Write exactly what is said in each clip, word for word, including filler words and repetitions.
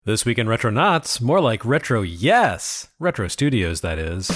This week in Retronauts, more like Retro Yes! Retro Studios, that is.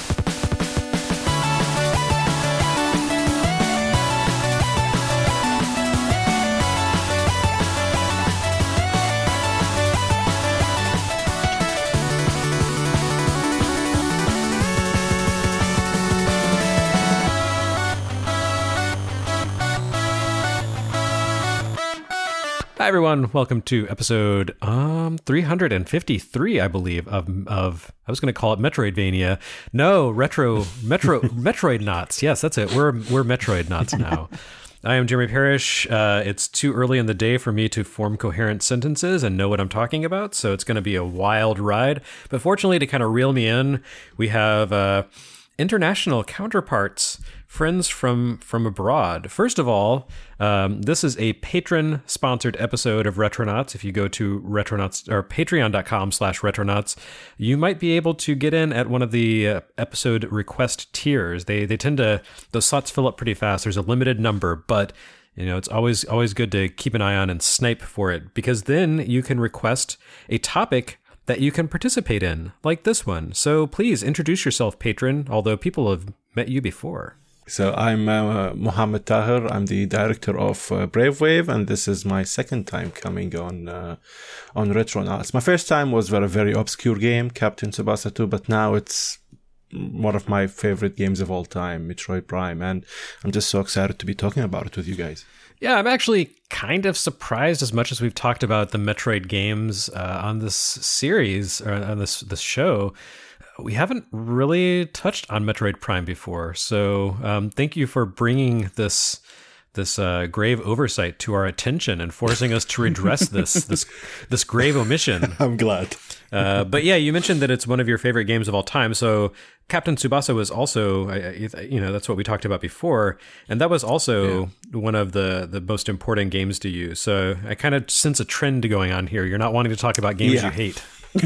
Hi everyone, welcome to episode um three hundred fifty-three, I believe, of of I was going to call it Metroidvania. No, retro Metro Metroid Knots. Yes, that's it. We're we're Metroid Knots now. I am Jeremy Parrish. Uh, it's too early in the day for me to form coherent sentences and know what I'm talking about, so it's going to be a wild ride. But fortunately, to kind of reel me in, we have uh, international counterparts. Friends from from abroad. First of all, um, this is a patron-sponsored episode of Retronauts. If you go to Retronauts or patreon.com slash Retronauts, you might be able to get in at one of the uh, episode request tiers. They they tend to, those slots fill up pretty fast. There's a limited number, but you know, it's always always good to keep an eye on and snipe for it, because then you can request a topic that you can participate in, like this one. So please introduce yourself, patron, although people have met you before. So I'm uh, Mohammed Tahir. I'm the director of uh, Brave Wave, and this is my second time coming on uh, on Retronauts. My first time was for a very obscure game, Captain Tsubasa two, but now it's one of my favorite games of all time, Metroid Prime, and I'm just so excited to be talking about it with you guys. Yeah, I'm actually kind of surprised, as much as we've talked about the Metroid games uh, on this series, or on this this show. We haven't really touched on Metroid Prime before, so um, thank you for bringing this this uh, grave oversight to our attention and forcing us to redress this this this grave omission. I'm glad. uh, but yeah, you mentioned that it's one of your favorite games of all time. So Captain Tsubasa was also, you know, that's what we talked about before, and that was also yeah. one of the the most important games to you. So I kind of sense a trend going on here. You're not wanting to talk about games yeah. you hate.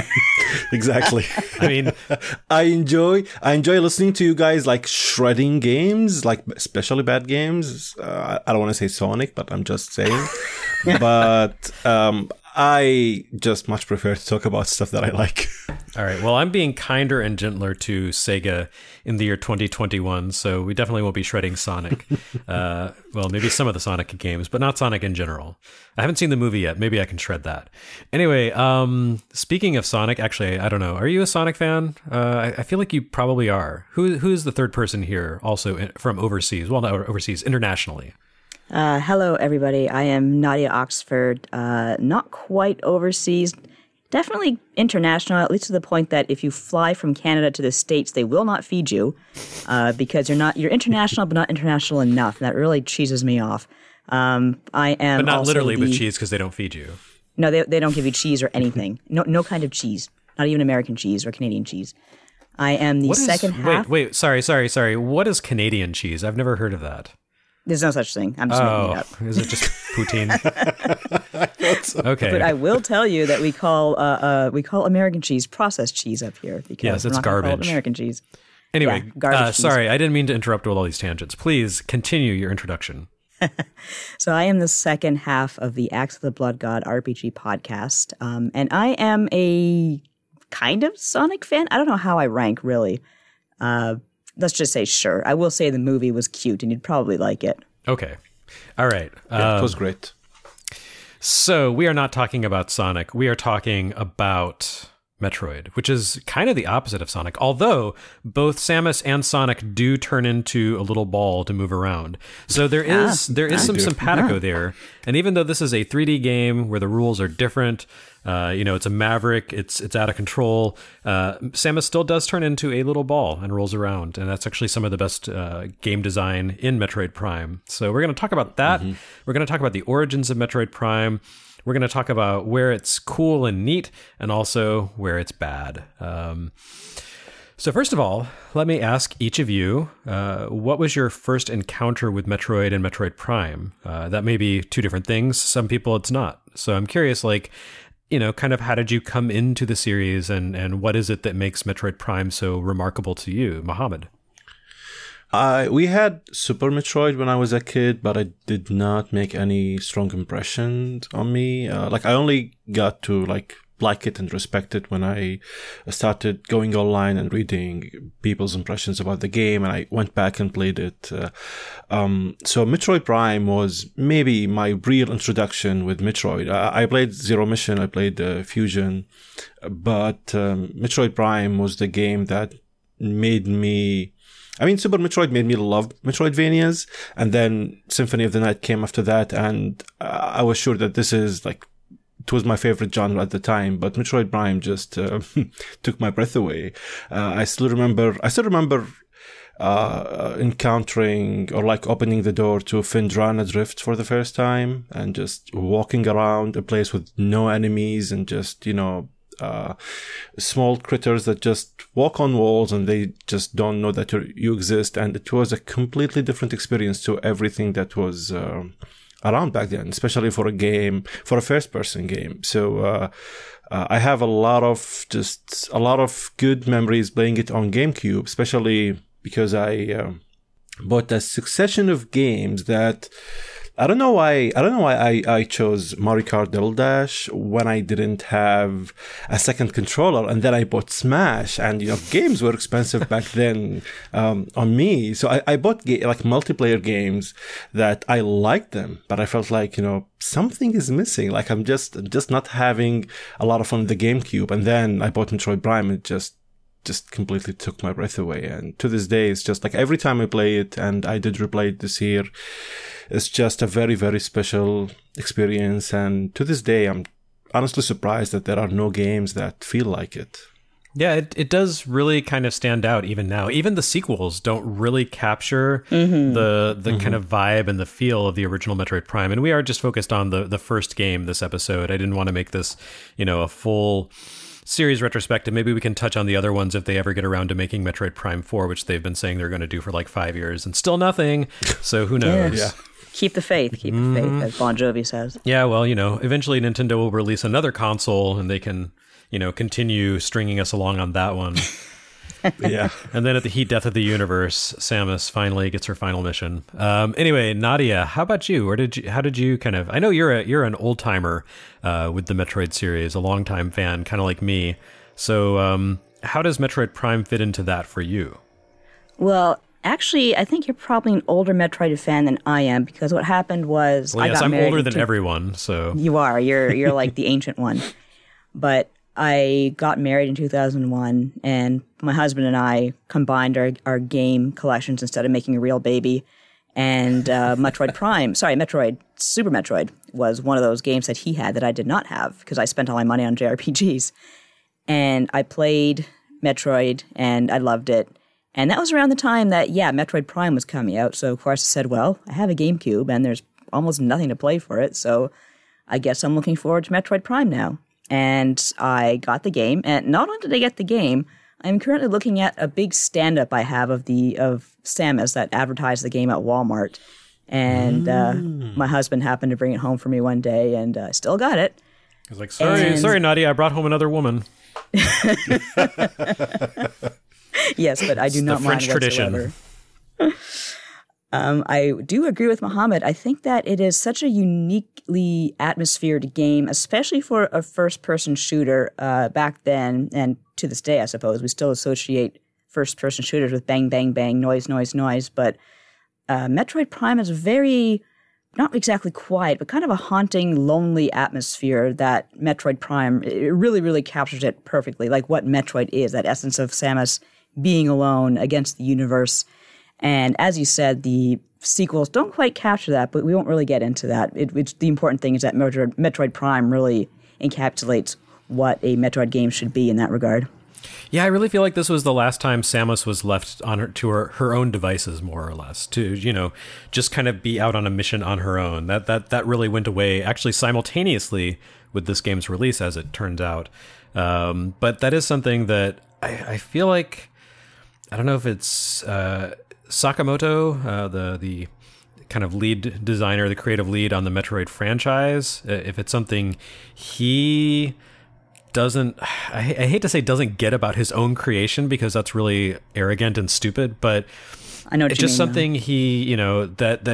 Exactly. I mean, I enjoy I enjoy listening to you guys like shredding games, like especially bad games. Uh, I don't want to say Sonic, but I'm just saying. But um, I just much prefer to talk about stuff that I like. All right. Well, I'm being kinder and gentler to Sega in the year twenty twenty-one, so we definitely won't be shredding Sonic. Uh, well, maybe some of the Sonic games, but not Sonic in general. I haven't seen the movie yet. Maybe I can shred that. Anyway, um, speaking of Sonic, actually, I don't know. Are you a Sonic fan? Uh, I, I feel like you probably are. Who Who's the third person here also in, from overseas? Well, not overseas, internationally. Uh, hello, everybody. I am Nadia Oxford. Uh, not quite overseas. Definitely international, at least to the point that if you fly from Canada to the States, they will not feed you uh, because you're not you're international, but not international enough. And that really cheeses me off. Um, I am, but not also literally the, with cheese, because they don't feed you. No, they they don't give you cheese or anything. No, no kind of cheese. Not even American cheese or Canadian cheese. I am the what is, second half. Wait, wait, sorry, sorry, sorry. What is Canadian cheese? I've never heard of that. There's no such thing. I'm just oh, making it up. Is it just poutine? Okay. But I will tell you that we call uh, uh, we call American cheese processed cheese up here, because yes, we're it's not gonna call it garbage. American cheese. Anyway, yeah, garbage uh, cheese. sorry, I didn't mean to interrupt with all these tangents. Please continue your introduction. So I am the second half of the Axe of the Blood God R P G podcast, um, and I am a kind of Sonic fan. I don't know how I rank, really. Uh, let's just say sure. I will say the movie was cute, and you'd probably like it. Okay. All right. Yeah, um, it was great. So we are not talking about Sonic. We are talking about Metroid, which is kind of the opposite of Sonic, although both Samus and Sonic do turn into a little ball to move around. So there is ah, there is I some do. simpatico ah. there. And even though this is a three D game where the rules are different, uh, you know, it's a Maverick, it's it's out of control, uh, Samus still does turn into a little ball and rolls around. And that's actually some of the best uh, game design in Metroid Prime. So we're going to talk about that. Mm-hmm. We're going to talk about the origins of Metroid Prime. We're going to talk about where it's cool and neat, and also where it's bad. Um, so first of all, let me ask each of you, uh, what was your first encounter with Metroid and Metroid Prime? Uh, that may be two different things. Some people it's not. So I'm curious, like, you know, kind of how did you come into the series, and, and what is it that makes Metroid Prime so remarkable to you, Mohammed? Uh, we had Super Metroid when I was a kid, but it did not make any strong impression on me. Uh, like, I only got to, like, like it and respect it when I started going online and reading people's impressions about the game, and I went back and played it. Uh, um, so Metroid Prime was maybe my real introduction with Metroid. I, I played Zero Mission, I played uh, Fusion, but um, Metroid Prime was the game that made me... I mean, Super Metroid made me love Metroidvanias, and then Symphony of the Night came after that, and uh, I was sure that this is like, it was my favorite genre at the time, but Metroid Prime just uh, took my breath away. Uh, I still remember, I still remember uh, encountering or like opening the door to Phendrana Drift for the first time, and just walking around a place with no enemies and just, you know, Uh, small critters that just walk on walls and they just don't know that you exist. And it was a completely different experience to everything that was uh, around back then, especially for a game, for a first person game. So uh, uh, I have a lot of just a lot of good memories playing it on GameCube, especially because I uh, bought a succession of games that I don't know why. I don't know why I, I chose Mario Kart Double Dash when I didn't have a second controller, and then I bought Smash. And you know, games were expensive back then um, on me, so I, I bought ga- like multiplayer games that I liked them, but I felt like you know something is missing. Like I'm just just not having a lot of fun with the GameCube. And then I bought Metroid Prime, and it just just completely took my breath away. And to this day, it's just like every time I play it, and I did replay it this year, it's just a very, very special experience. And to this day, I'm honestly surprised that there are no games that feel like it. Yeah, it, it does really kind of stand out even now. Even the sequels don't really capture mm-hmm. the the mm-hmm. kind of vibe and the feel of the original Metroid Prime. And we are just focused on the, the first game this episode. I didn't want to make this, you know, a full series retrospective. Maybe we can touch on the other ones if they ever get around to making Metroid Prime four, which they've been saying they're going to do for like five years and still nothing. So who knows? Yeah. Keep the faith, keep mm-hmm. the faith, as Bon Jovi says. Yeah, well, you know, eventually Nintendo will release another console and they can, you know, continue stringing us along on that one. Yeah. And then at the heat death of the universe, Samus finally gets her final mission. Um, anyway, Nadia, how about you? Where did you, how did you kind of, I know you're a, you're an old timer uh, with the Metroid series, a longtime fan, kind of like me. So um, how does Metroid Prime fit into that for you? Well, actually, I think you're probably an older Metroid fan than I am, because what happened was well, I yes, got I'm married older than into, everyone, so you are. You're you're like the ancient one. But I got married in two thousand one, and my husband and I combined our, our game collections instead of making a real baby. And uh, Metroid Prime, sorry, Metroid, Super Metroid was one of those games that he had that I did not have, because I spent all my money on J R P Gs. And I played Metroid, and I loved it. And that was around the time that, yeah, Metroid Prime was coming out. So, of course, I said, well, I have a GameCube, and there's almost nothing to play for it. So I guess I'm looking forward to Metroid Prime now. And I got the game. And not only did I get the game, I'm currently looking at a big stand-up I have of the of Samus that advertised the game at Walmart. And mm. uh, my husband happened to bring it home for me one day, and I uh, still got it. I was like, sorry, and... sorry, Nadia, I brought home another woman. Yes, but I do it's not the French mind tradition. um, I do agree with Mohammed. I think that it is such a uniquely atmosphered game, especially for a first-person shooter. Uh, back then, and to this day, I suppose, we still associate first-person shooters with bang, bang, bang, noise, noise, noise. But uh, Metroid Prime is very, not exactly quiet, but kind of a haunting, lonely atmosphere that Metroid Prime, it really, really captures it perfectly, like what Metroid is, that essence of Samus being alone against the universe. And as you said, the sequels don't quite capture that, but we won't really get into that. It, it's, the important thing is that Metroid, Metroid Prime really encapsulates what a Metroid game should be in that regard. Yeah, I really feel like this was the last time Samus was left on her to her, her own devices, more or less, to, you know, just kind of be out on a mission on her own. That that that really went away, actually simultaneously with this game's release, as it turns out. Um, but that is something that I, I feel like, I don't know if it's uh, Sakamoto, uh, the the kind of lead designer, the creative lead on the Metroid franchise, if it's something he doesn't, I, I hate to say doesn't get about his own creation, because that's really arrogant and stupid, but I know what it's you just mean, something though. he, you know, that that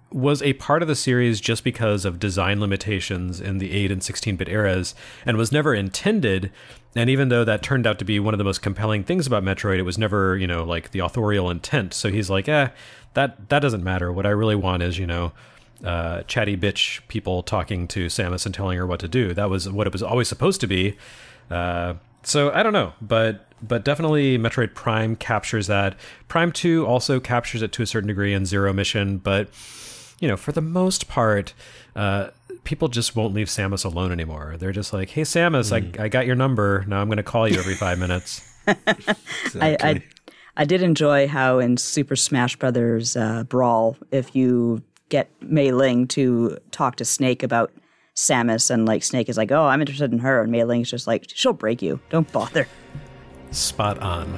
was a part of the series just because of design limitations in the eight and sixteen-bit eras, and was never intended. And even though that turned out to be one of the most compelling things about Metroid, it was never, you know, like the authorial intent. So he's like, eh, that that doesn't matter. What I really want is, you know, uh, chatty bitch people talking to Samus and telling her what to do. That was what it was always supposed to be. Uh, so I don't know, but but definitely Metroid Prime captures that. Prime two also captures it to a certain degree in Zero Mission, but you know, for the most part, uh, people just won't leave Samus alone anymore. They're just like, hey, Samus, mm. I, I got your number. Now I'm going to call you every five minutes. Exactly. I, I I did enjoy how in Super Smash Brothers uh, Brawl, if you get Mei Ling to talk to Snake about Samus, and like Snake is like, oh, I'm interested in her, and Mei Ling's just like, she'll break you. Don't bother. Spot on.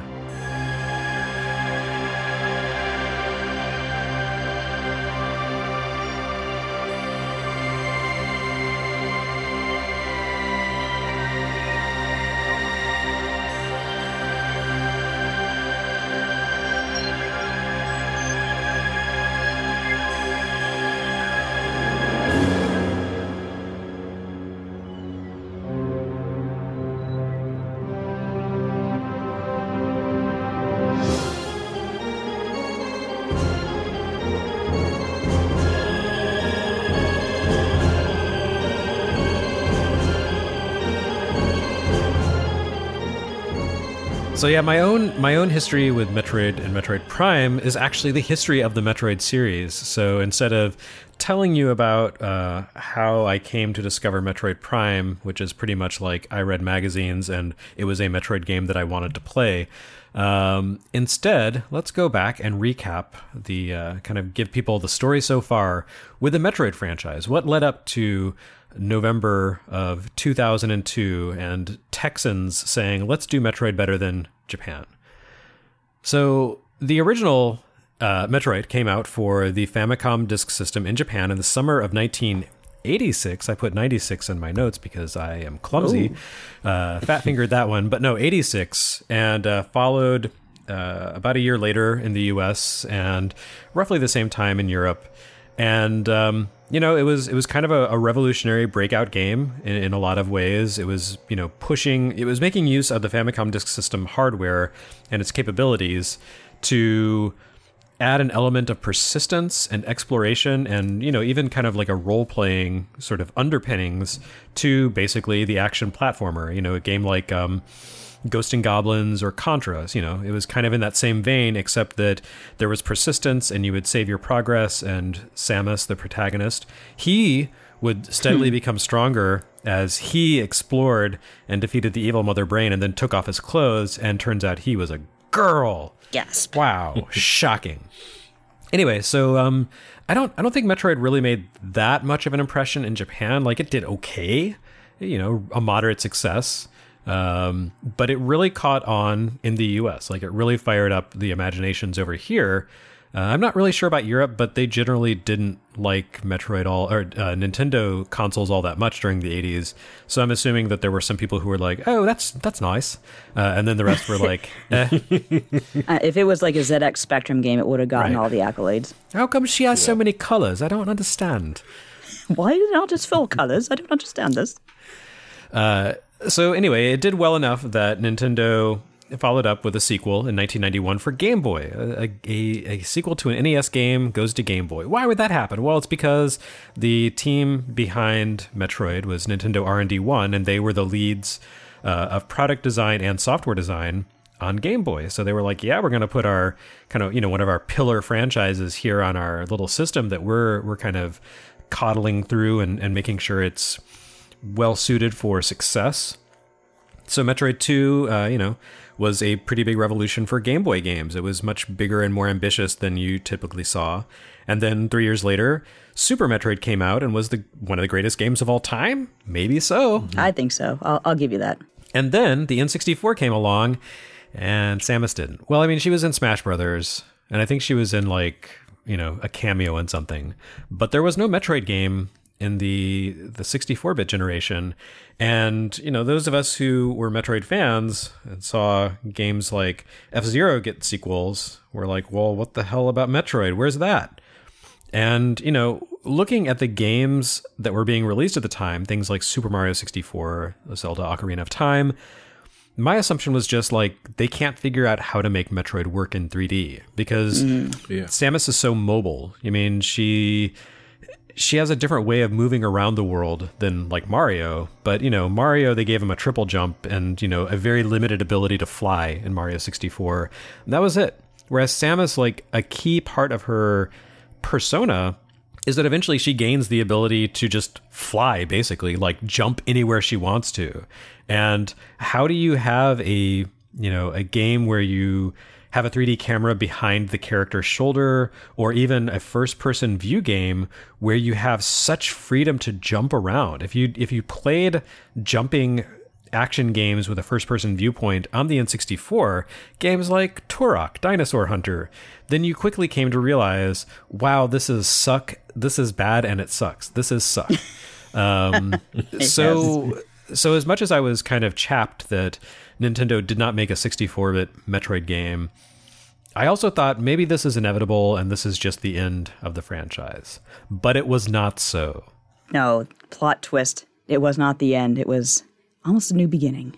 So yeah, my own my own history with Metroid and Metroid Prime is actually the history of the Metroid series. So instead of telling you about uh, how I came to discover Metroid Prime, which is pretty much like I read magazines and it was a Metroid game that I wanted to play, um, instead, let's go back and recap the uh, kind of give people the story so far with the Metroid franchise. What led up to November of two thousand two and Texans saying, let's do Metroid better than Japan. So the original uh, Metroid came out for the Famicom Disk System in Japan in the summer of nineteen eighty-six. I put ninety-six in my notes because I am clumsy. Uh, fat-fingered that one. But no, eighty-six. And uh, followed uh, about a year later in the U S and roughly the same time in Europe. And... Um, You know, it was it was kind of a, a revolutionary breakout game in, in a lot of ways. It was, you know, pushing, it was making use of the Famicom Disk System hardware and its capabilities to add an element of persistence and exploration and, you know, even kind of like a role-playing sort of underpinnings to basically the action platformer. You know, a game like um, Ghosts and Goblins or Contras, you know, it was kind of in that same vein, except that there was persistence and you would save your progress, and Samus, the protagonist, he would steadily become stronger as he explored and defeated the evil Mother Brain and then took off his clothes, and turns out he was a girl. Gasp. Wow. Shocking. Anyway, so um, I don't I don't think Metroid really made that much of an impression in Japan. Like, it did okay, you know, a moderate success. Um, but it really caught on in the U S. Like, it really fired up the imaginations over here. Uh, I'm not really sure about Europe, but they generally didn't like Metroid all or uh, Nintendo consoles all that much during the eighties. So I'm assuming that there were some people who were like, "Oh, that's that's nice," uh, and then the rest were like, "Eh." Uh, if it was like a Z X Spectrum game, it would have gotten Right. all the accolades. How come she has so many colors? I don't understand. Why did it not just full colors? I don't understand this. Uh, so anyway, it did well enough that Nintendo followed up with a sequel in nineteen ninety-one for Game Boy. A, a, a sequel to an N E S game goes to Game Boy. Why would that happen? Well, it's because the team behind Metroid was Nintendo R and D one, and they were the leads uh, of product design and software design on Game Boy. So they were like, yeah, we're going to put our kind of, you know, one of our pillar franchises here on our little system that we're we're kind of coddling through and, and making sure it's well suited for success. So Metroid two, uh, you know, was a pretty big revolution for Game Boy games. It was much bigger and more ambitious than you typically saw. And then three years later, Super Metroid came out and was the one of the greatest games of all time. Maybe so. I think so. I'll, I'll give you that. And then the N sixty-four came along, and Samus didn't. Well, I mean, she was in Smash Brothers, and I think she was in, like, you know, a cameo in something. But there was no Metroid game in the the sixty-four-bit generation. And, you know, those of us who were Metroid fans and saw games like F-Zero get sequels were like, well, what the hell about Metroid? Where's that? And, you know, looking at the games that were being released at the time, things like Super Mario sixty-four, Zelda Ocarina of Time, my assumption was just like they can't figure out how to make Metroid work in three D because mm. yeah. Samus is so mobile. I mean, she she has a different way of moving around the world than like Mario. But, you know, Mario, they gave him a triple jump and, you know, a very limited ability to fly in Mario sixty-four. And that was it. Whereas Samus, like a key part of her persona is that eventually she gains the ability to just fly, basically, like jump anywhere she wants to. And how do you have a, you know, a game where you have a three D camera behind the character's shoulder, or even a first-person view game where you have such freedom to jump around? If you if you played jumping action games with a first-person viewpoint on the N sixty-four, games like Turok, Dinosaur Hunter, then you quickly came to realize, wow, this is suck, this is bad, and it sucks. This is suck. Um, so, so as much as I was kind of chapped that Nintendo did not make a sixty-four bit Metroid game, I also thought maybe this is inevitable and this is just the end of the franchise. But it was not so. No, plot twist. It was not the end. It was almost a new beginning.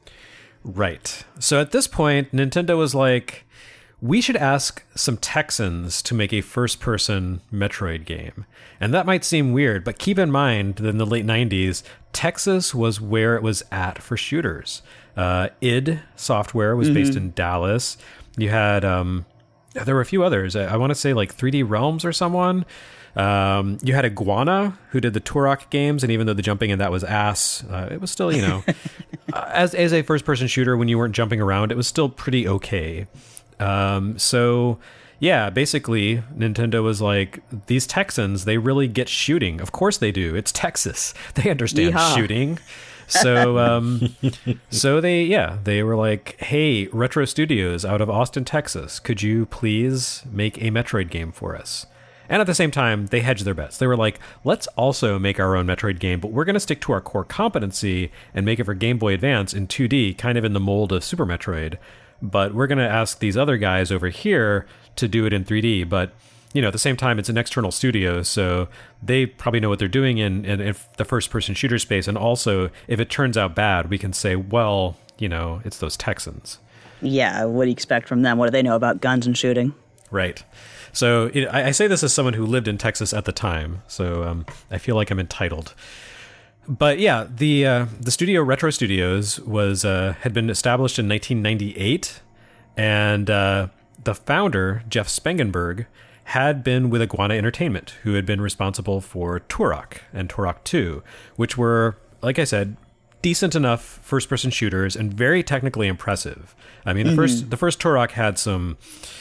Right. So at this point, Nintendo was like, we should ask some Texans to make a first-person Metroid game. And that might seem weird, but keep in mind that in the late nineties, Texas was where it was at for shooters. Uh, id Software was mm-hmm. based in Dallas. You had, um, there were a few others. I, I want to say like three D Realms or someone. Um, you had Iguana, who did the Turok games, and even though the jumping in that was ass, uh, it was still, you know, uh, as as a first-person shooter, when you weren't jumping around, it was still pretty okay. Um, so, yeah, basically, Nintendo was like, these Texans, they really get shooting. Of course they do. It's Texas. They understand Yeehaw. shooting. So, um, so they, yeah, they were like, hey, Retro Studios out of Austin, Texas, could you please make a Metroid game for us? And at the same time, they hedged their bets. They were like, let's also make our own Metroid game, but we're going to stick to our core competency and make it for Game Boy Advance in two D, kind of in the mold of Super Metroid. But we're going to ask these other guys over here to do it in three D. But, you know, at the same time, it's an external studio, so they probably know what they're doing in, in, in the first-person shooter space. And also, if it turns out bad, we can say, well, you know, it's those Texans. Yeah, what do you expect from them? What do they know about guns and shooting? Right. So it, I, I say this as someone who lived in Texas at the time, so um, I feel like I'm entitled. But yeah, the uh, the studio Retro Studios was uh, had been established in nineteen ninety-eight, and uh, the founder, Jeff Spangenberg, had been with Iguana Entertainment, who had been responsible for Turok and Turok two, which were, like I said, decent enough first-person shooters and very technically impressive. I mean, the mm-hmm. first the first Turok had some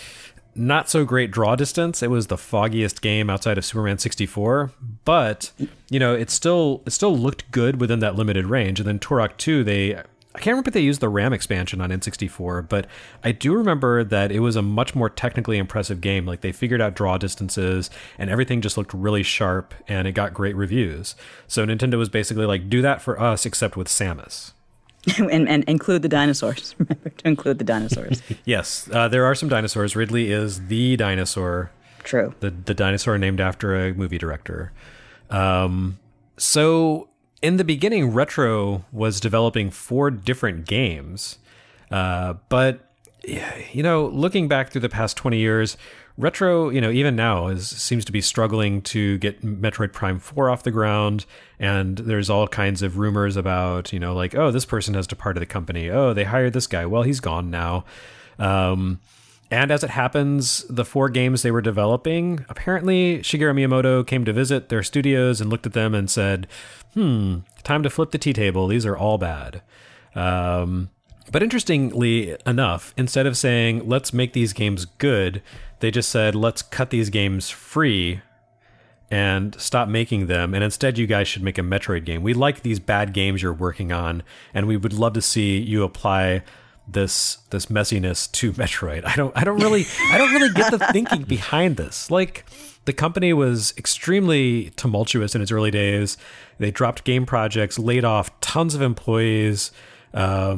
not so great draw distance. It was the foggiest game outside of Superman sixty-four, but you know, it still it still looked good within that limited range. And then Turok two, they I can't remember if they used the RAM expansion on N sixty-four, but I do remember that it was a much more technically impressive game. Like they figured out draw distances and everything just looked really sharp and it got great reviews. So Nintendo was basically like, do that for us except with Samus. and, and include the dinosaurs. Remember to include the dinosaurs. Yes, uh, there are some dinosaurs. Ridley is the dinosaur. True. The the dinosaur named after a movie director. Um, so in the beginning, Retro was developing four different games. Uh, but, you know, looking back through the past twenty years, Retro, you know, even now is seems to be struggling to get Metroid Prime four off the ground. And there's all kinds of rumors about, you know, like, oh, this person has departed the company. Oh, they hired this guy. Well, he's gone now. Um, and as it happens, the four games they were developing, apparently Shigeru Miyamoto came to visit their studios and looked at them and said, hmm, time to flip the tea table. These are all bad. Um, but interestingly enough, instead of saying, let's make these games good, they just said, let's cut these games free and stop making them. And instead, you guys should make a Metroid game. We like these bad games you're working on, and we would love to see you apply this this messiness to Metroid. I don't I don't really I don't really get the thinking behind this. Like, the company was extremely tumultuous in its early days. They dropped game projects, laid off tons of employees. Um,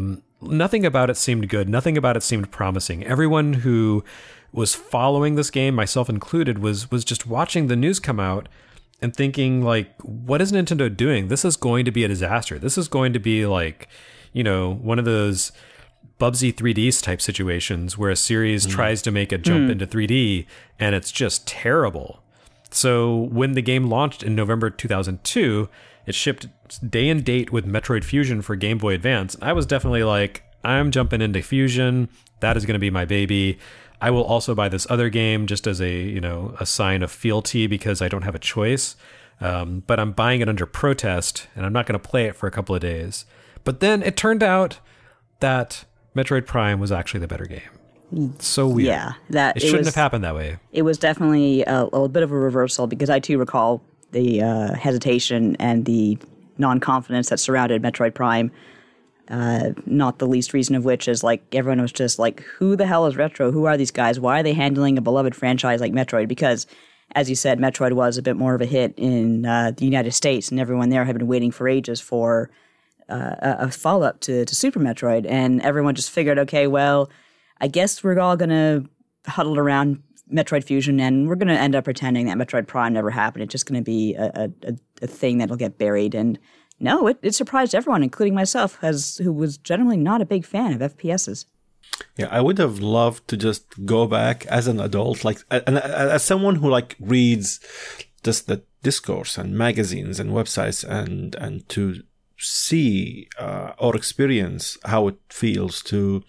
nothing about it seemed good. Nothing about it seemed promising. Everyone who was following this game, myself included, was was just watching the news come out and thinking, like, what is Nintendo doing? This is going to be a disaster. This is going to be like, you know, one of those Bubsy three D type situations where a series mm. tries to make a jump mm. into three D and it's just terrible. So when the game launched in November two thousand two, it shipped day and date with Metroid Fusion for Game Boy Advance. I was definitely like, I'm jumping into Fusion. That is going to be my baby. I will also buy this other game just as a, you know, a sign of fealty because I don't have a choice. Um, but I'm buying it under protest, and I'm not going to play it for a couple of days. But then it turned out that Metroid Prime was actually the better game. So weird. Yeah, that it shouldn't was, have happened that way. It was definitely a, a bit of a reversal because I too recall the uh, hesitation and the non-confidence that surrounded Metroid Prime. Uh, not the least reason of which is like everyone was just like, who the hell is Retro? Who are these guys? Why are they handling a beloved franchise like Metroid? Because, as you said, Metroid was a bit more of a hit in uh, the United States, and everyone there had been waiting for ages for uh, a, a follow-up to, to Super Metroid. And everyone just figured, okay, well, I guess we're all going to huddle around Metroid Fusion, and we're going to end up pretending that Metroid Prime never happened. It's just going to be a, a, a thing that'll get buried. And no, it, it surprised everyone, including myself, as who was generally not a big fan of F P Ss. Yeah, I would have loved to just go back as an adult, like, and as someone who like reads just the discourse and magazines and websites, and and to see uh, or experience how it feels to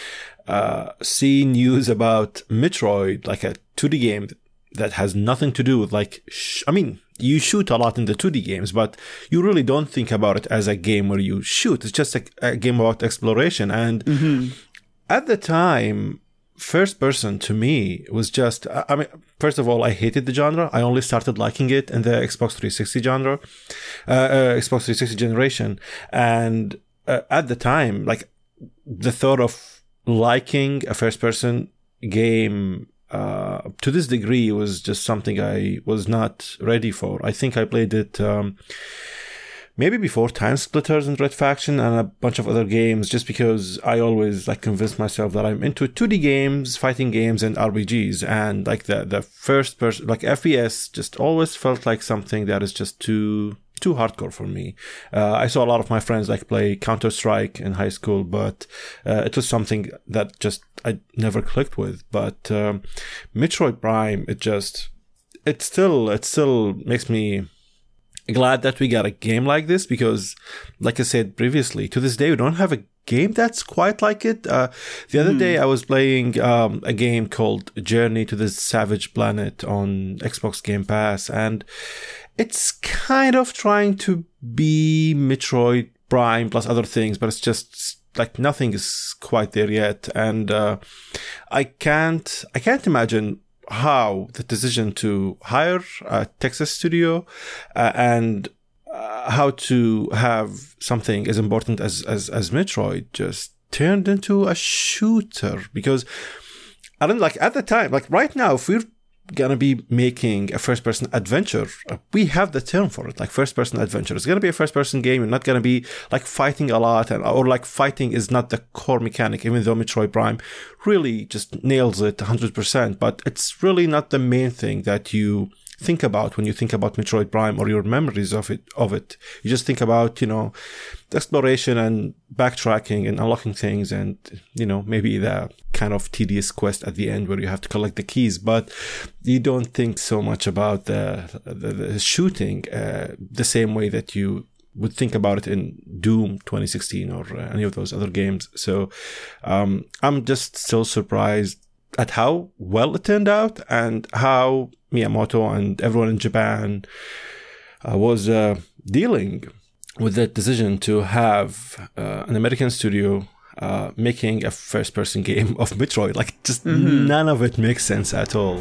uh, see news about Metroid, like a two D game that has nothing to do with like, sh- I mean, you shoot a lot in the two D games, but you really don't think about it as a game where you shoot. It's just a, a game about exploration. And mm-hmm. at the time, first person to me was just, I mean, first of all, I hated the genre. I only started liking it in the Xbox three sixty genre, uh, uh, Xbox three sixty generation. And uh, at the time, like the thought of liking a first person game Uh, to this degree was just something I was not ready for. I think I played it um, maybe before Time Splitters and Red Faction and a bunch of other games, just because I always like convinced myself that I'm into two D games, fighting games, and R P Gs. And like the the first person, like F P S, just always felt like something that is just too too hardcore for me. Uh, I saw a lot of my friends like play Counter-Strike in high school, but uh, it was something that just I never clicked with. But um, Metroid Prime, it just it still it still makes me glad that we got a game like this, because like I said previously, to this day we don't have a game that's quite like it. Uh, the other mm. day I was playing um, a game called Journey to the Savage Planet on Xbox Game Pass, and it's kind of trying to be Metroid Prime plus other things, but it's just like nothing is quite there yet. And uh, I can't, I can't imagine how the decision to hire a Texas studio uh, and uh, how to have something as important as, as as Metroid just turned into a shooter. Because I don't like at the time, like right now, if we're gonna be making a first-person adventure, we have the term for it, like first-person adventure. It's gonna be a first-person game. You're not gonna be like fighting a lot, and or like fighting is not the core mechanic, even though Metroid Prime really just nails it one hundred percent. But it's really not the main thing that you think about when you think about Metroid Prime or your memories of it. Of it, you just think about, you know, exploration and backtracking and unlocking things, and you know, maybe the kind of tedious quest at the end where you have to collect the keys. But you don't think so much about the the, the shooting uh, the same way that you would think about it in Doom twenty sixteen or uh, any of those other games. So um, I'm just still surprised at how well it turned out and how Miyamoto and everyone in Japan uh, was uh, dealing with that decision to have uh, an American studio uh, making a first-person game of Metroid. Like, just mm-hmm. none of it makes sense at all.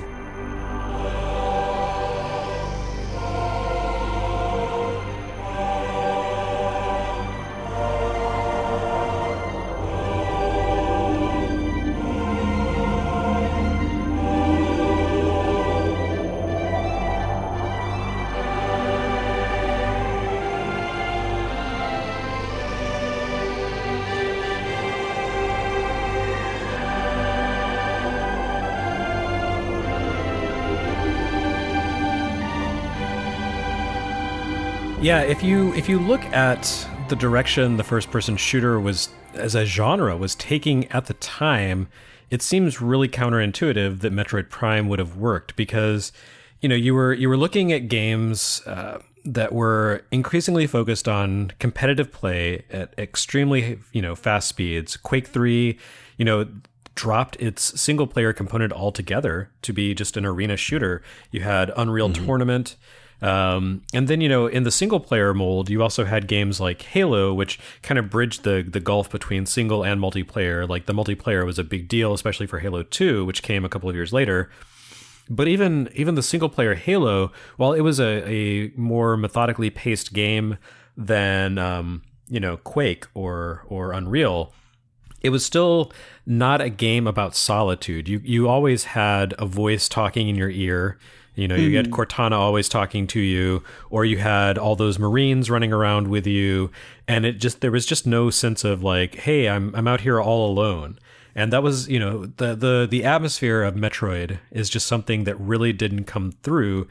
Yeah, if you if you look at the direction the first-person shooter was as a genre was taking at the time, it seems really counterintuitive that Metroid Prime would have worked because, you know, you were you were looking at games uh, that were increasingly focused on competitive play at extremely, you know, fast speeds. Quake three, you know, dropped its single-player component altogether to be just an arena shooter. You had Unreal mm-hmm. Tournament. Um, and then, you know, in the single player mold, you also had games like Halo, which kind of bridged the the gulf between single and multiplayer. Like the multiplayer was a big deal, especially for Halo two, which came a couple of years later. But even even the single player Halo, while it was a, a more methodically paced game than, um, you know, Quake or or Unreal, it was still not a game about solitude. You you always had a voice talking in your ear. You know, you mm. had Cortana always talking to you, or you had all those Marines running around with you, and it just there was just no sense of like, hey, I'm I'm out here all alone. And that was, you know, the the the atmosphere of Metroid is just something that really didn't come through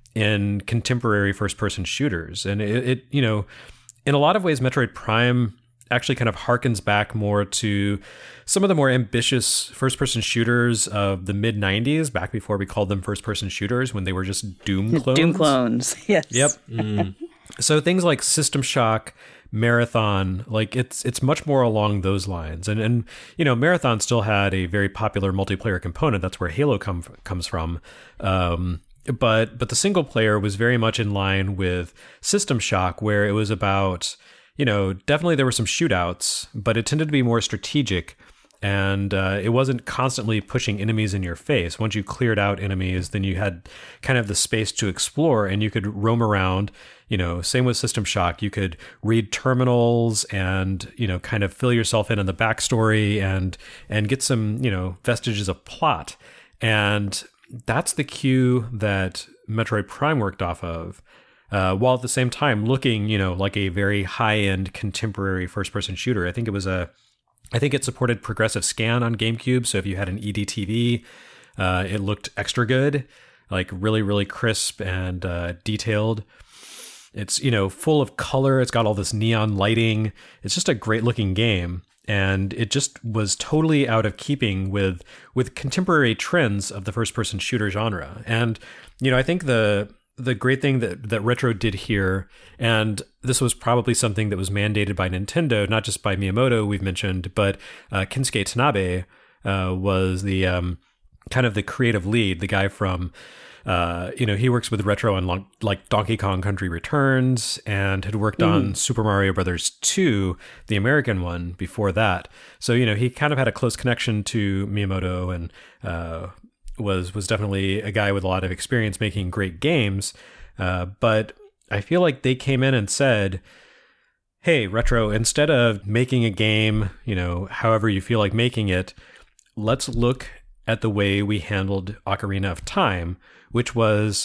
in contemporary first-person shooters. And it, it you know, in a lot of ways, Metroid Prime actually kind of harkens back more to some of the more ambitious first-person shooters of the mid nineties, back before we called them first-person shooters, when they were just Doom clones. Doom clones, yes. Yep. Mm. So things like System Shock, Marathon, like it's it's much more along those lines. And, and you know, Marathon still had a very popular multiplayer component. That's where Halo come, comes from. Um, but but the single player was very much in line with System Shock, where it was about... You know, definitely there were some shootouts, but it tended to be more strategic, and uh, it wasn't constantly pushing enemies in your face. Once you cleared out enemies, then you had kind of the space to explore, and you could roam around. You know, same with System Shock. You could read terminals and, you know, kind of fill yourself in on the backstory and and get some, you know, vestiges of plot. And that's the cue that Metroid Prime worked off of. Uh, while at the same time looking, you know, like a very high-end contemporary first-person shooter. I think it was a, I think it supported progressive scan on GameCube. So if you had an E D T V, uh, it looked extra good, like really, really crisp and uh, detailed. It's, you know, full of color. It's got all this neon lighting. It's just a great-looking game. And it just was totally out of keeping with with contemporary trends of the first-person shooter genre. And, you know, I think the... The great thing that, that Retro did here, and this was probably something that was mandated by Nintendo, not just by Miyamoto, we've mentioned, but uh, Kensuke Tanabe uh, was the um, kind of the creative lead, the guy from, uh, you know, he works with Retro on long, like Donkey Kong Country Returns and had worked mm. on Super Mario Brothers two, the American one, before that. So, you know, he kind of had a close connection to Miyamoto and uh was was definitely a guy with a lot of experience making great games. Uh, but I feel like they came in and said, hey, Retro, instead of making a game, you know, however you feel like making it, let's look at the way we handled Ocarina of Time, which was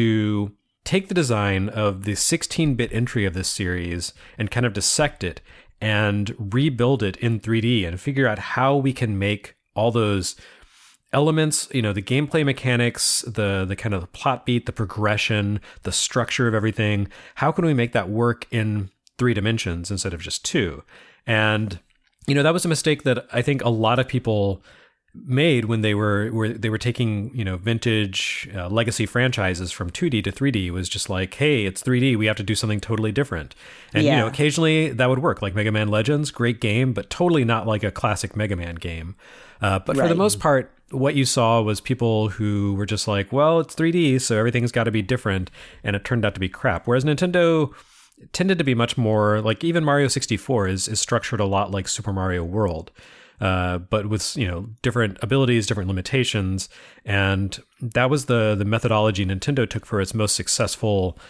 to take the design of the sixteen-bit entry of this series and kind of dissect it and rebuild it in three D and figure out how we can make all those elements, you know, the gameplay mechanics, the the kind of the plot beat, the progression, the structure of everything. How can we make that work in three dimensions instead of just two? And, you know, that was a mistake that I think a lot of people made when they were, were they were taking, you know, vintage uh, legacy franchises from two D to three D. Was just like, hey, it's three D, we have to do something totally different. And, yeah. you know, occasionally that would work, like Mega Man Legends, great game, but totally not like a classic Mega Man game. Uh, but right. for the most part, what you saw was people who were just like, well, it's three D, so everything's got to be different. And it turned out to be crap. Whereas Nintendo tended to be much more like, even Mario sixty-four is, is structured a lot like Super Mario World, uh, but with, you know, different abilities, different limitations. And that was the, the methodology Nintendo took for its most successful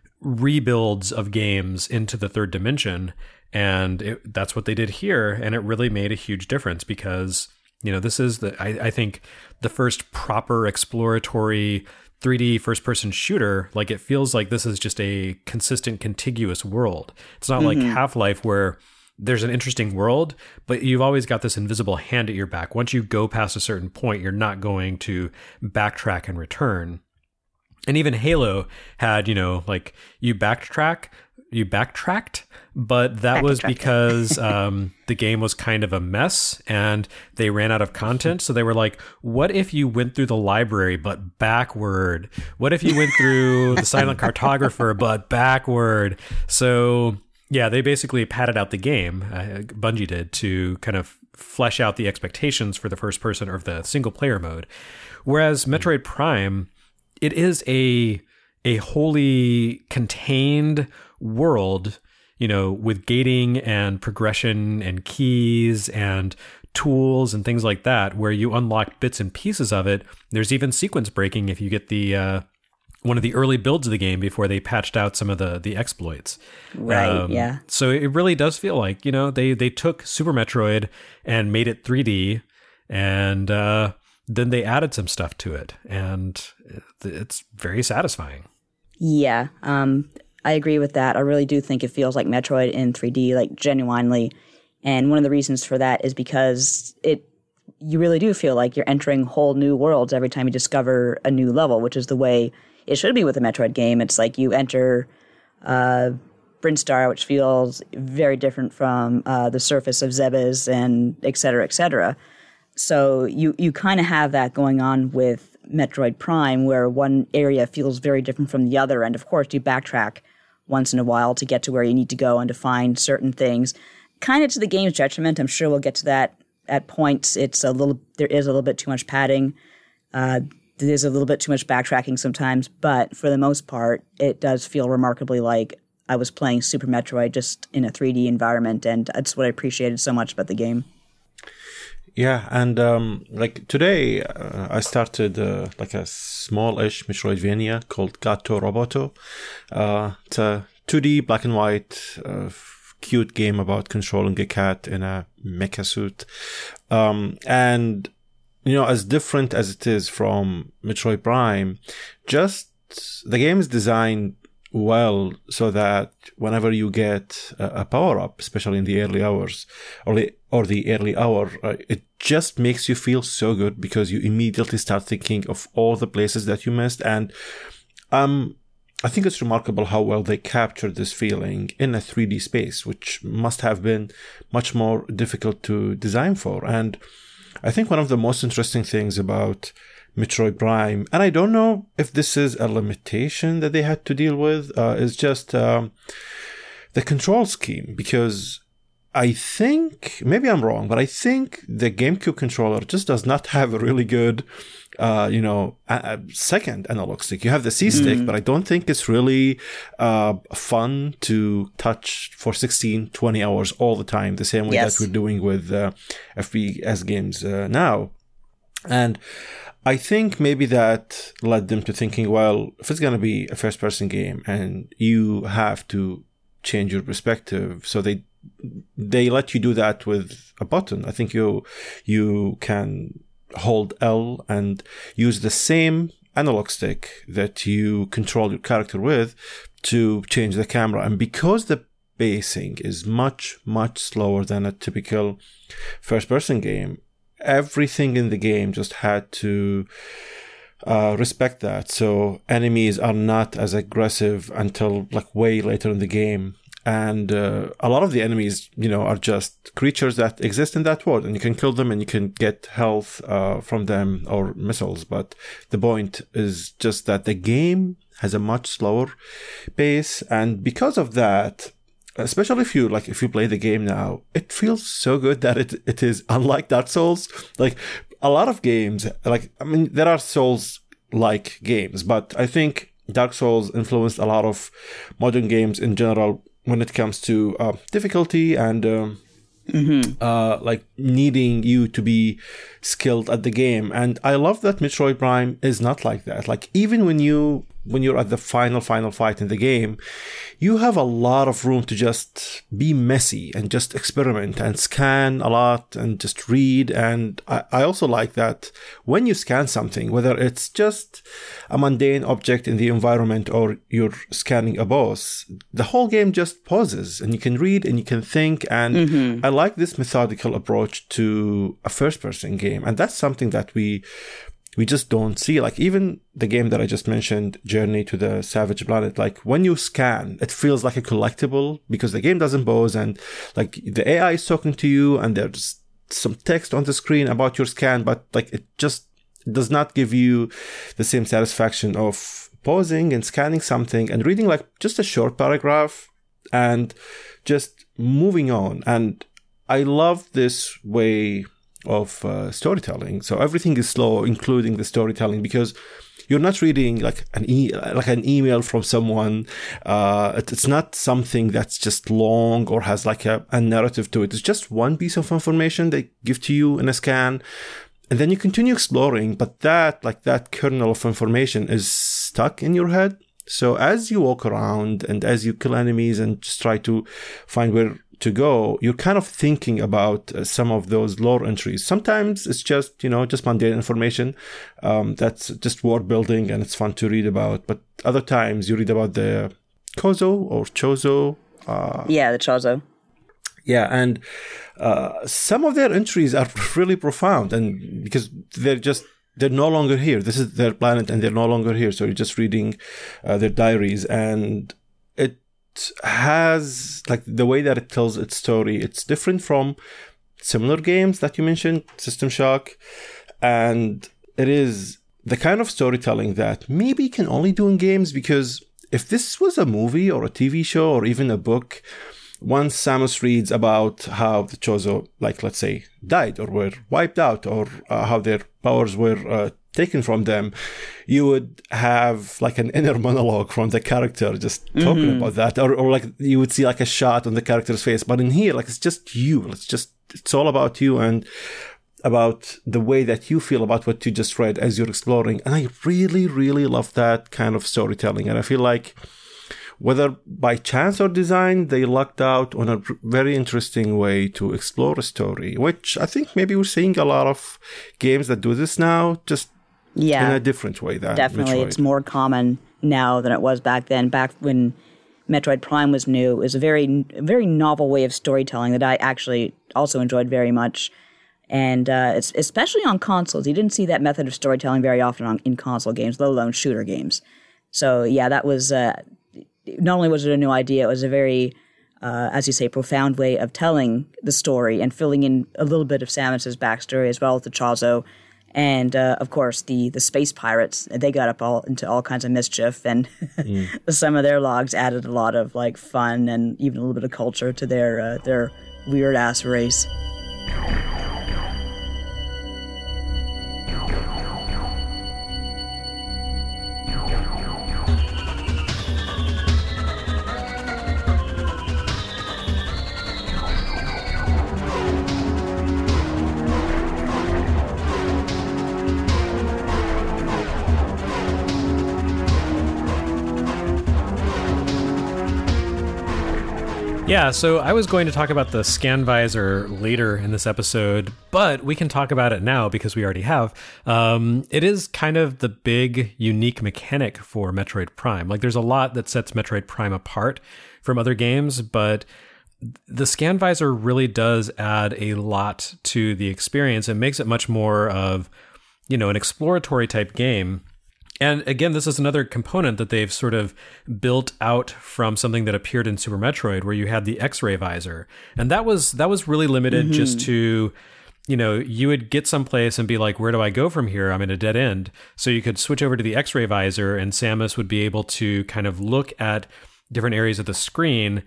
rebuilds of games into the third dimension. And it, that's what they did here. And it really made a huge difference because, you know, this is the, I, I think the first proper exploratory three D first person shooter. Like, it feels like this is just a consistent, contiguous world. It's not mm-hmm. like Half-Life where there's an interesting world, but you've always got this invisible hand at your back. Once you go past a certain point, you're not going to backtrack and return. And even Halo had, you know, like you backtrack, you backtracked, but that was because um, the game was kind of a mess and they ran out of content. So they were like, what if you went through the library, but backward? What if you went through the silent cartographer, but backward? So yeah, they basically padded out the game, uh, Bungie did, to kind of flesh out the expectations for the first person or the single player mode. Whereas Metroid Prime, it is a a wholly contained world, you know, with gating and progression and keys and tools and things like that, where you unlock bits and pieces of it. There's even sequence breaking if you get the uh, one of the early builds of the game before they patched out some of the the exploits. Right. Um, yeah. So it really does feel like, you know, they they took Super Metroid and made it three D, and uh, then they added some stuff to it, and it's very satisfying. Yeah, um, I agree with that. I really do think it feels like Metroid in three D, like genuinely. And one of the reasons for that is because it, you really do feel like you're entering whole new worlds every time you discover a new level, which is the way it should be with a Metroid game. It's like you enter uh, Brinstar, which feels very different from uh, the surface of Zebes, and et cetera, et cetera. So you, you kind of have that going on with Metroid Prime, where one area feels very different from the other. And of course, you backtrack once in a while to get to where you need to go and to find certain things. Kind of to the game's detriment. I'm sure we'll get to that at points. It's a little, there is a little bit too much padding. Uh, there's a little bit too much backtracking sometimes, but for the most part, it does feel remarkably like I was playing Super Metroid just in a three D environment, and that's what I appreciated so much about the game. Yeah, and um, like today, uh, I started uh, like a small-ish Metroidvania called Gato Roboto. Uh, it's a two D black and white, uh, cute game about controlling a cat in a mecha suit. Um, and you know, as different as it is from Metroid Prime, just the game is designed well so that whenever you get a, a power-up, especially in the early hours or the, or the early hour, uh, it just makes you feel so good because you immediately start thinking of all the places that you missed. And um, I think it's remarkable how well they captured this feeling in a three D space, which must have been much more difficult to design for. And I think one of the most interesting things about Metroid Prime, and I don't know if this is a limitation that they had to deal with, uh, is just um, the control scheme. Because I think, maybe I'm wrong, but I think the GameCube controller just does not have a really good, uh, you know, a, a second analog stick. You have the C stick, mm. but I don't think it's really uh, fun to touch for sixteen, twenty hours all the time, the same way yes. that we're doing with uh, F P S games uh, now. And I think maybe that led them to thinking, well, if it's going to be a first-person game and you have to change your perspective, so they they let you do that with a button. I think you you can hold L and use the same analog stick that you control your character with to change the camera. And because the pacing is much, much slower than a typical first-person game, everything in the game just had to uh, respect that. So enemies are not as aggressive until like way later in the game. And uh, a lot of the enemies, you know, are just creatures that exist in that world, and you can kill them and you can get health uh, from them or missiles. But the point is just that the game has a much slower pace. And because of that, especially if you like, if you play the game now, it feels so good that it it is unlike Dark Souls. Like a lot of games, like I mean, there are Souls-like games, but I think Dark Souls influenced a lot of modern games in general when it comes to uh, difficulty and um, mm-hmm. uh, like needing you to be skilled at the game. And I love that Metroid Prime is not like that. Like even when you when you're at the final, final fight in the game, you have a lot of room to just be messy and just experiment and scan a lot and just read. And I, I also like that when you scan something, whether it's just a mundane object in the environment or you're scanning a boss, the whole game just pauses and you can read and you can think. And mm-hmm. I like this methodical approach to a first-person game. And that's something that we we just don't see. Like even the game that I just mentioned, Journey to the Savage Planet, like when you scan, it feels like a collectible because the game doesn't pause and like the A I is talking to you and there's some text on the screen about your scan, but like it just does not give you the same satisfaction of pausing and scanning something and reading like just a short paragraph and just moving on. And I love this way of uh, storytelling. So everything is slow, including the storytelling, because you're not reading like an e- like an email from someone. Uh, it, it's not something that's just long or has like a, a narrative to it. It's just one piece of information they give to you in a scan, and then you continue exploring. But that like that kernel of information is stuck in your head. So as you walk around and as you kill enemies and just try to find where to go, you're kind of thinking about uh, some of those lore entries. Sometimes it's just, you know, just mundane information um, that's just world building and it's fun to read about. But other times you read about the Kozo or Chozo. Uh, yeah, the Chozo. Yeah, and uh, some of their entries are really profound, and because they're just they're no longer here. This is their planet, and they're no longer here. So you're just reading uh, their diaries, and it has like the way that it tells its story. It's different from similar games that you mentioned, System Shock, and it is the kind of storytelling that maybe you can only do in games, because if this was a movie or a T V show or even a book, once Samus reads about how the Chozo, like let's say, died or were wiped out, or uh, how their powers were uh, taken from them, you would have like an inner monologue from the character just talking mm-hmm. about that, or, or like you would see like a shot on the character's face. But in here, like it's just you. It's just it's all about you and about the way that you feel about what you just read as you're exploring. And I really, really love that kind of storytelling. And I feel like whether by chance or design, they lucked out on a very interesting way to explore a story, which I think maybe we're seeing a lot of games that do this now, just yeah, in a different way. Than definitely, Metroid. It's more common now than it was back then. Back when Metroid Prime was new, it was a very, very novel way of storytelling that I actually also enjoyed very much. And uh, it's especially on consoles, you didn't see that method of storytelling very often on, in console games, let alone shooter games. So yeah, that was uh, not only was it a new idea, it was a very, uh, as you say, profound way of telling the story and filling in a little bit of Samus's backstory as well as the Chozo. And, uh, of course, the, the space pirates, they got up all into all kinds of mischief, and mm. some of their logs added a lot of, like, fun and even a little bit of culture to their, uh, their weird-ass race. Yeah, so I was going to talk about the scan visor later in this episode, but we can talk about it now because we already have. Um, it is kind of the big, unique mechanic for Metroid Prime. Like, there's a lot that sets Metroid Prime apart from other games, but the scan visor really does add a lot to the experience and makes it much more of, you know, an exploratory type game. And again, this is another component that they've sort of built out from something that appeared in Super Metroid, where you had the X-ray visor. And that was that was really limited mm-hmm. just to, you know, you would get someplace and be like, where do I go from here? I'm in a dead end. So you could switch over to the X-ray visor, and Samus would be able to kind of look at different areas of the screen,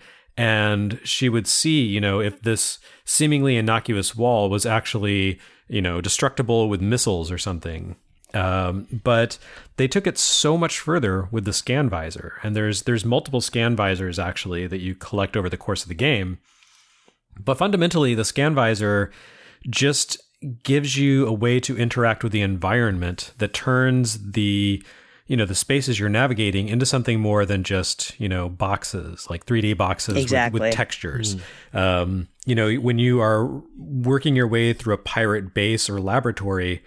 and she would see, you know, if this seemingly innocuous wall was actually, you know, destructible with missiles or something. Um, but they took it so much further with the scan visor, and there's there's multiple scan visors actually that you collect over the course of the game. But fundamentally, the scan visor just gives you a way to interact with the environment that turns the, you know, the spaces you're navigating into something more than just, you know, boxes, like three D boxes exactly. with, with textures. Mm. Um, you know, when you are working your way through a pirate base or laboratory,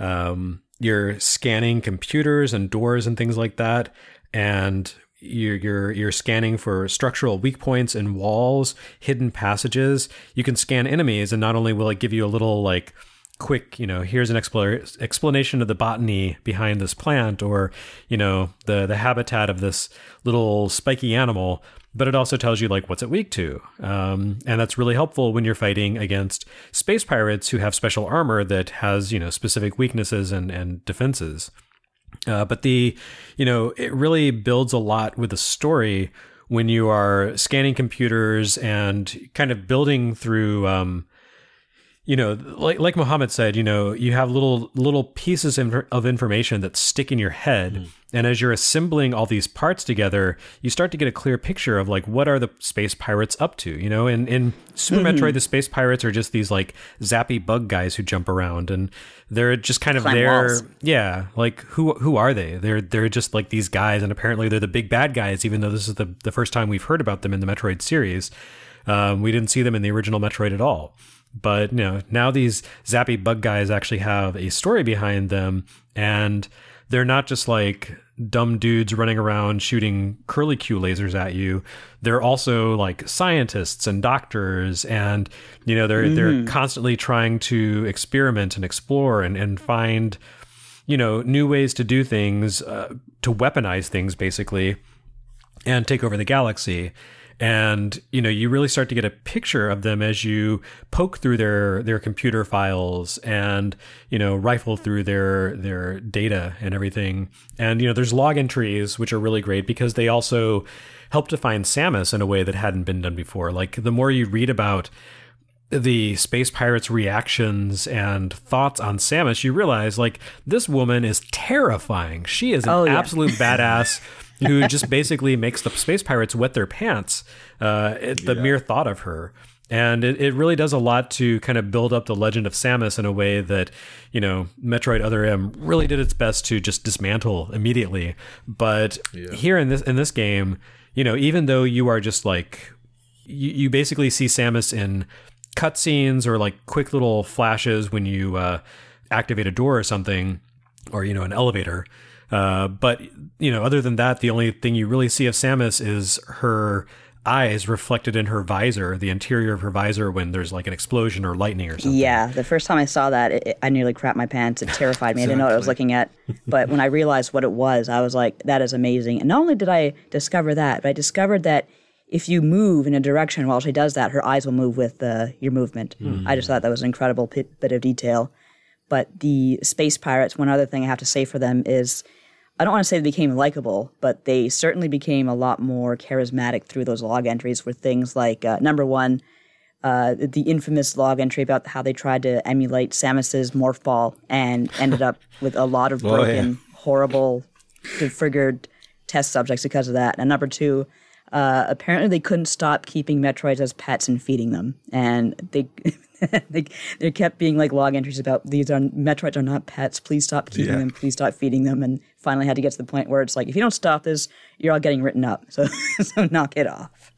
um, you're scanning computers and doors and things like that, and you're you're you're scanning for structural weak points in walls, hidden passages. You can scan enemies, and not only will it give you a little like quick, you know, here's an expl- explanation of the botany behind this plant, or, you know, the the habitat of this little spiky animal. But it also tells you like what's it weak to. Um, and that's really helpful when you're fighting against space pirates who have special armor that has, you know, specific weaknesses and, and defenses. Uh, but the, you know, it really builds a lot with the story when you are scanning computers and kind of building through, um, you know, like like Mohammed said, you know, you have little little pieces of information that stick in your head. Mm. And as you're assembling all these parts together, you start to get a clear picture of like, what are the space pirates up to? You know, in, in Super mm-hmm. Metroid, the space pirates are just these like zappy bug guys who jump around, and they're just kind of Climb there. walls. Yeah. Like who who are they? They're they're just like these guys, and apparently they're the big bad guys, even though this is the, the first time we've heard about them in the Metroid series. Um, we didn't see them in the original Metroid at all. But, you know, now these zappy bug guys actually have a story behind them, and they're not just like dumb dudes running around shooting curly Q lasers at you. They're also like scientists and doctors, and, you know, they're, mm-hmm. they're constantly trying to experiment and explore and, and find, you know, new ways to do things, uh, to weaponize things basically, and take over the galaxy. And, you know, you really start to get a picture of them as you poke through their, their computer files and, you know, rifle through their, their data and everything. And, you know, there's log entries, which are really great because they also help to find Samus in a way that hadn't been done before. Like, the more you read about the space pirates' reactions and thoughts on Samus, you realize, like, this woman is terrifying. She is an oh, yeah. absolute badass who just basically makes the space pirates wet their pants, uh, it, the yeah. mere thought of her. And it, it really does a lot to kind of build up the legend of Samus in a way that, you know, Metroid Other M really did its best to just dismantle immediately. But yeah. here in this in this game, you know, even though you are just like, you, you basically see Samus in cutscenes or like quick little flashes when you uh, activate a door or something, or, you know, an elevator. Uh, but, you know, other than that, the only thing you really see of Samus is her eyes reflected in her visor, the interior of her visor, when there's like an explosion or lightning or something. Yeah, the first time I saw that, it, I nearly crapped my pants. It terrified me. Exactly. I didn't know what I was looking at. But when I realized what it was, I was like, that is amazing. And not only did I discover that, but I discovered that if you move in a direction while she does that, her eyes will move with uh, your movement. Mm. I just thought that was an incredible bit, bit of detail. But the space pirates, one other thing I have to say for them is, I don't want to say they became likable, but they certainly became a lot more charismatic through those log entries with things like, uh, number one, uh, the infamous log entry about how they tried to emulate Samus's morph ball and ended up with a lot of broken, oh, yeah. horrible, disfigured test subjects because of that. And number two, uh, apparently they couldn't stop keeping Metroids as pets and feeding them. And they... they, they kept being like log entries about these are Metroids are not pets. Please stop keeping yeah. them. Please stop feeding them. And finally had to get to the point where it's like, if you don't stop this, you're all getting written up. So, so knock it off.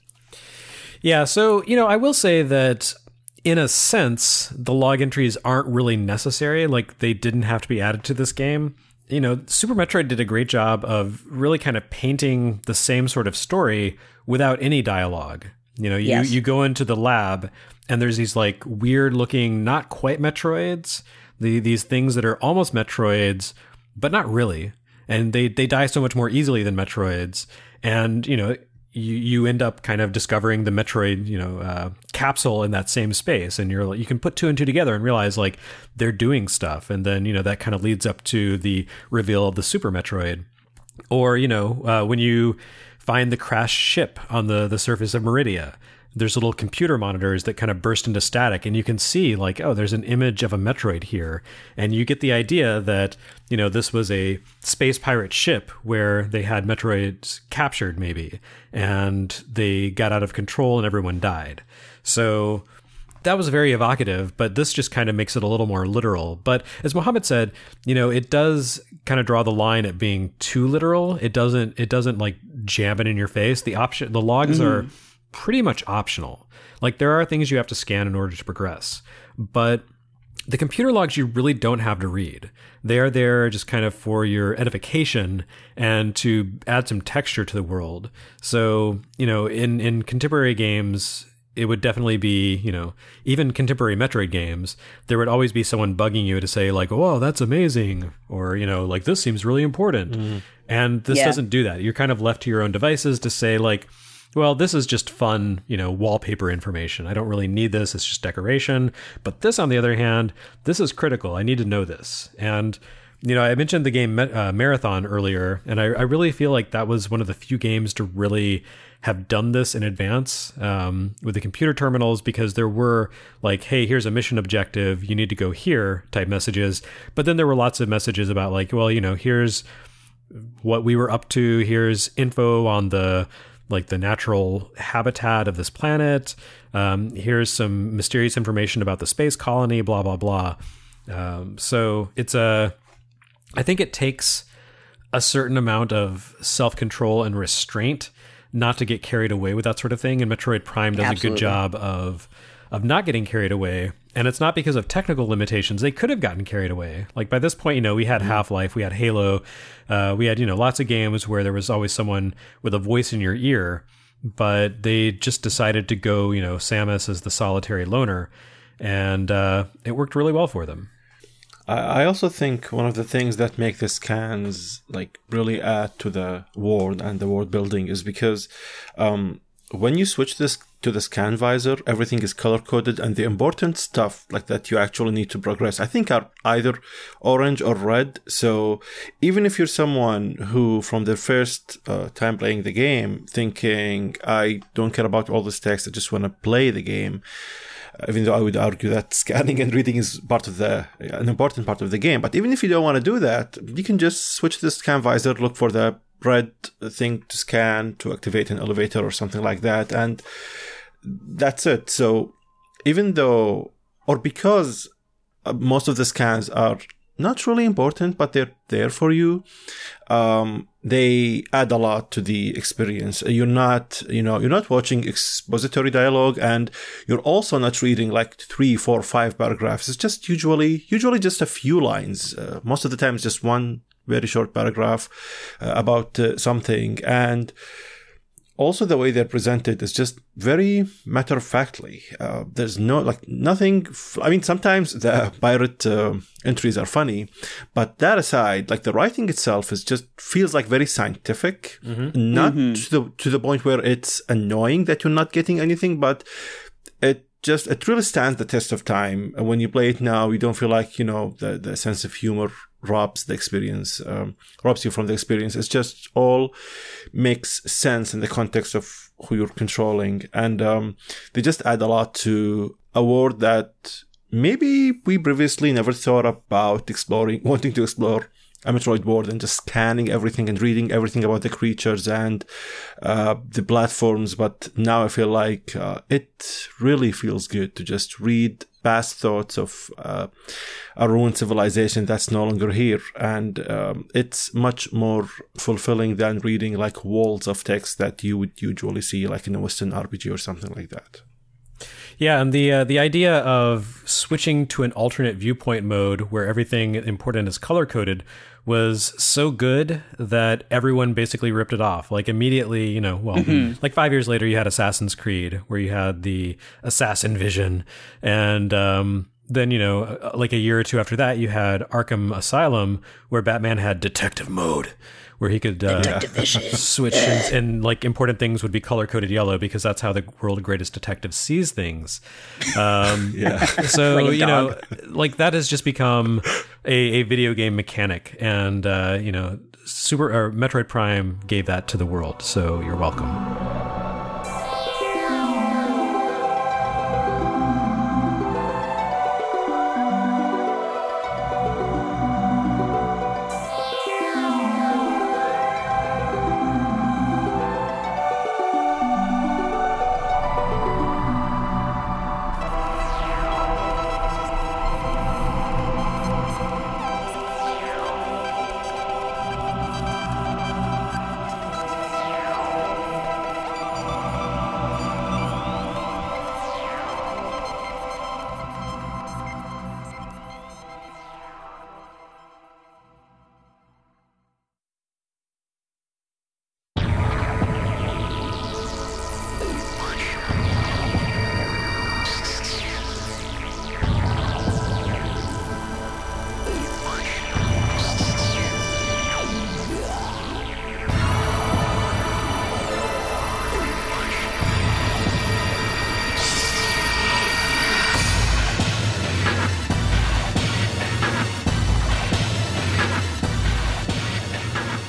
Yeah. So, you know, I will say that in a sense, the log entries aren't really necessary. Like, they didn't have to be added to this game. You know, Super Metroid did a great job of really kind of painting the same sort of story without any dialogue. You know, you, yes. you go into the lab and there's these like weird looking, not quite Metroids, the, these things that are almost Metroids, but not really. And they, they die so much more easily than Metroids. And, you know, you, you end up kind of discovering the Metroid, you know, uh, capsule in that same space. And you're you can put two and two together and realize like they're doing stuff. And then, you know, that kind of leads up to the reveal of the Super Metroid. Or, you know, uh, when you find the crashed ship on the, the surface of Meridia, there's little computer monitors that kind of burst into static, and you can see like, oh, there's an image of a Metroid here. And you get the idea that, you know, this was a space pirate ship where they had Metroids captured maybe, and they got out of control and everyone died. So that was very evocative, but this just kind of makes it a little more literal. But as Mohammed said, you know, it does kind of draw the line at being too literal. It doesn't, it doesn't like jam it in your face. The option, the logs mm. are pretty much optional. Like, there are things you have to scan in order to progress, but the computer logs you really don't have to read. They are there just kind of for your edification and to add some texture to the world. So, you know, in, in contemporary games, it would definitely be, you know, even contemporary Metroid games, there would always be someone bugging you to say like, "Oh, that's amazing," or, you know, like, "This seems really important." Mm. And this yeah. doesn't do that. You're kind of left to your own devices to say like, well, this is just fun, you know, wallpaper information. I don't really need this. It's just decoration. But this, on the other hand, this is critical. I need to know this. And, you know, I mentioned the game uh, Marathon earlier, and I, I really feel like that was one of the few games to really have done this in advance um, with the computer terminals, because there were like, hey, here's a mission objective, you need to go here type messages. But then there were lots of messages about like, well, you know, here's what we were up to. Here's info on the like the natural habitat of this planet. Um, here's some mysterious information about the space colony, blah, blah, blah. Um, so it's a, I think it takes a certain amount of self-control and restraint not to get carried away with that sort of thing. And Metroid Prime does Absolutely. a good job of, of not getting carried away. And it's not because of technical limitations. They could have gotten carried away. Like by this point, you know, we had mm-hmm. Half-Life, we had Halo, uh, we had, you know, lots of games where there was always someone with a voice in your ear, but they just decided to go, you know, Samus as the solitary loner, and uh, it worked really well for them. I also think one of the things that make the scans like really add to the world and the world building is because um, when you switch this to the scan visor, everything is color coded, and the important stuff like that you actually need to progress, I think, are either orange or red. So even if you're someone who from the first uh, time playing the game thinking, I don't care about all this text, I just want to play the game, even though I would argue that scanning and reading is part of the an important part of the game. But even if you don't want to do that, you can just switch to the scan visor, look for the red thing to scan to activate an elevator or something like that, and that's it. So even though, or because most of the scans are not really important, but they're there for you, um, they add a lot to the experience. You're not, you know, you're not watching expository dialogue, and you're also not reading like three, four, five paragraphs. It's just usually, usually just a few lines. Uh, most of the time, it's just one very short paragraph uh, about uh, something. And also the way they're presented is just very matter-of-factly. Uh, there's no, like, nothing... F- I mean, sometimes the pirate uh, entries are funny, but that aside, like, the writing itself is just feels like very scientific. Mm-hmm. Not mm-hmm. to the to the point where it's annoying that you're not getting anything, but it just, it really stands the test of time. And when you play it now, you don't feel like, you know, the, the sense of humor robs the experience, um, robs you from the experience. It's just all makes sense in the context of who you're controlling. And um, they just add a lot to a world that maybe we previously never thought about exploring, wanting to explore a Metroid world and just scanning everything and reading everything about the creatures and uh, the platforms. But now I feel like uh, it really feels good to just read past thoughts of uh, a ruined civilization that's no longer here. And um, it's much more fulfilling than reading like walls of text that you would usually see like in a Western R P G or something like that. Yeah, and the uh, the idea of switching to an alternate viewpoint mode where everything important is color-coded was so good that everyone basically ripped it off. Like immediately, you know, well, mm-hmm. like five years later, you had Assassin's Creed, where you had the assassin vision. And um, then, you know, like a year or two after that, you had Arkham Asylum, where Batman had detective mode, where he could uh, switch and, and like important things would be color coded yellow because that's how the world's greatest detective sees things. Um, yeah. So, like you know, like that has just become a, a video game mechanic, and, uh, you know, Super or Metroid Prime gave that to the world. So you're welcome.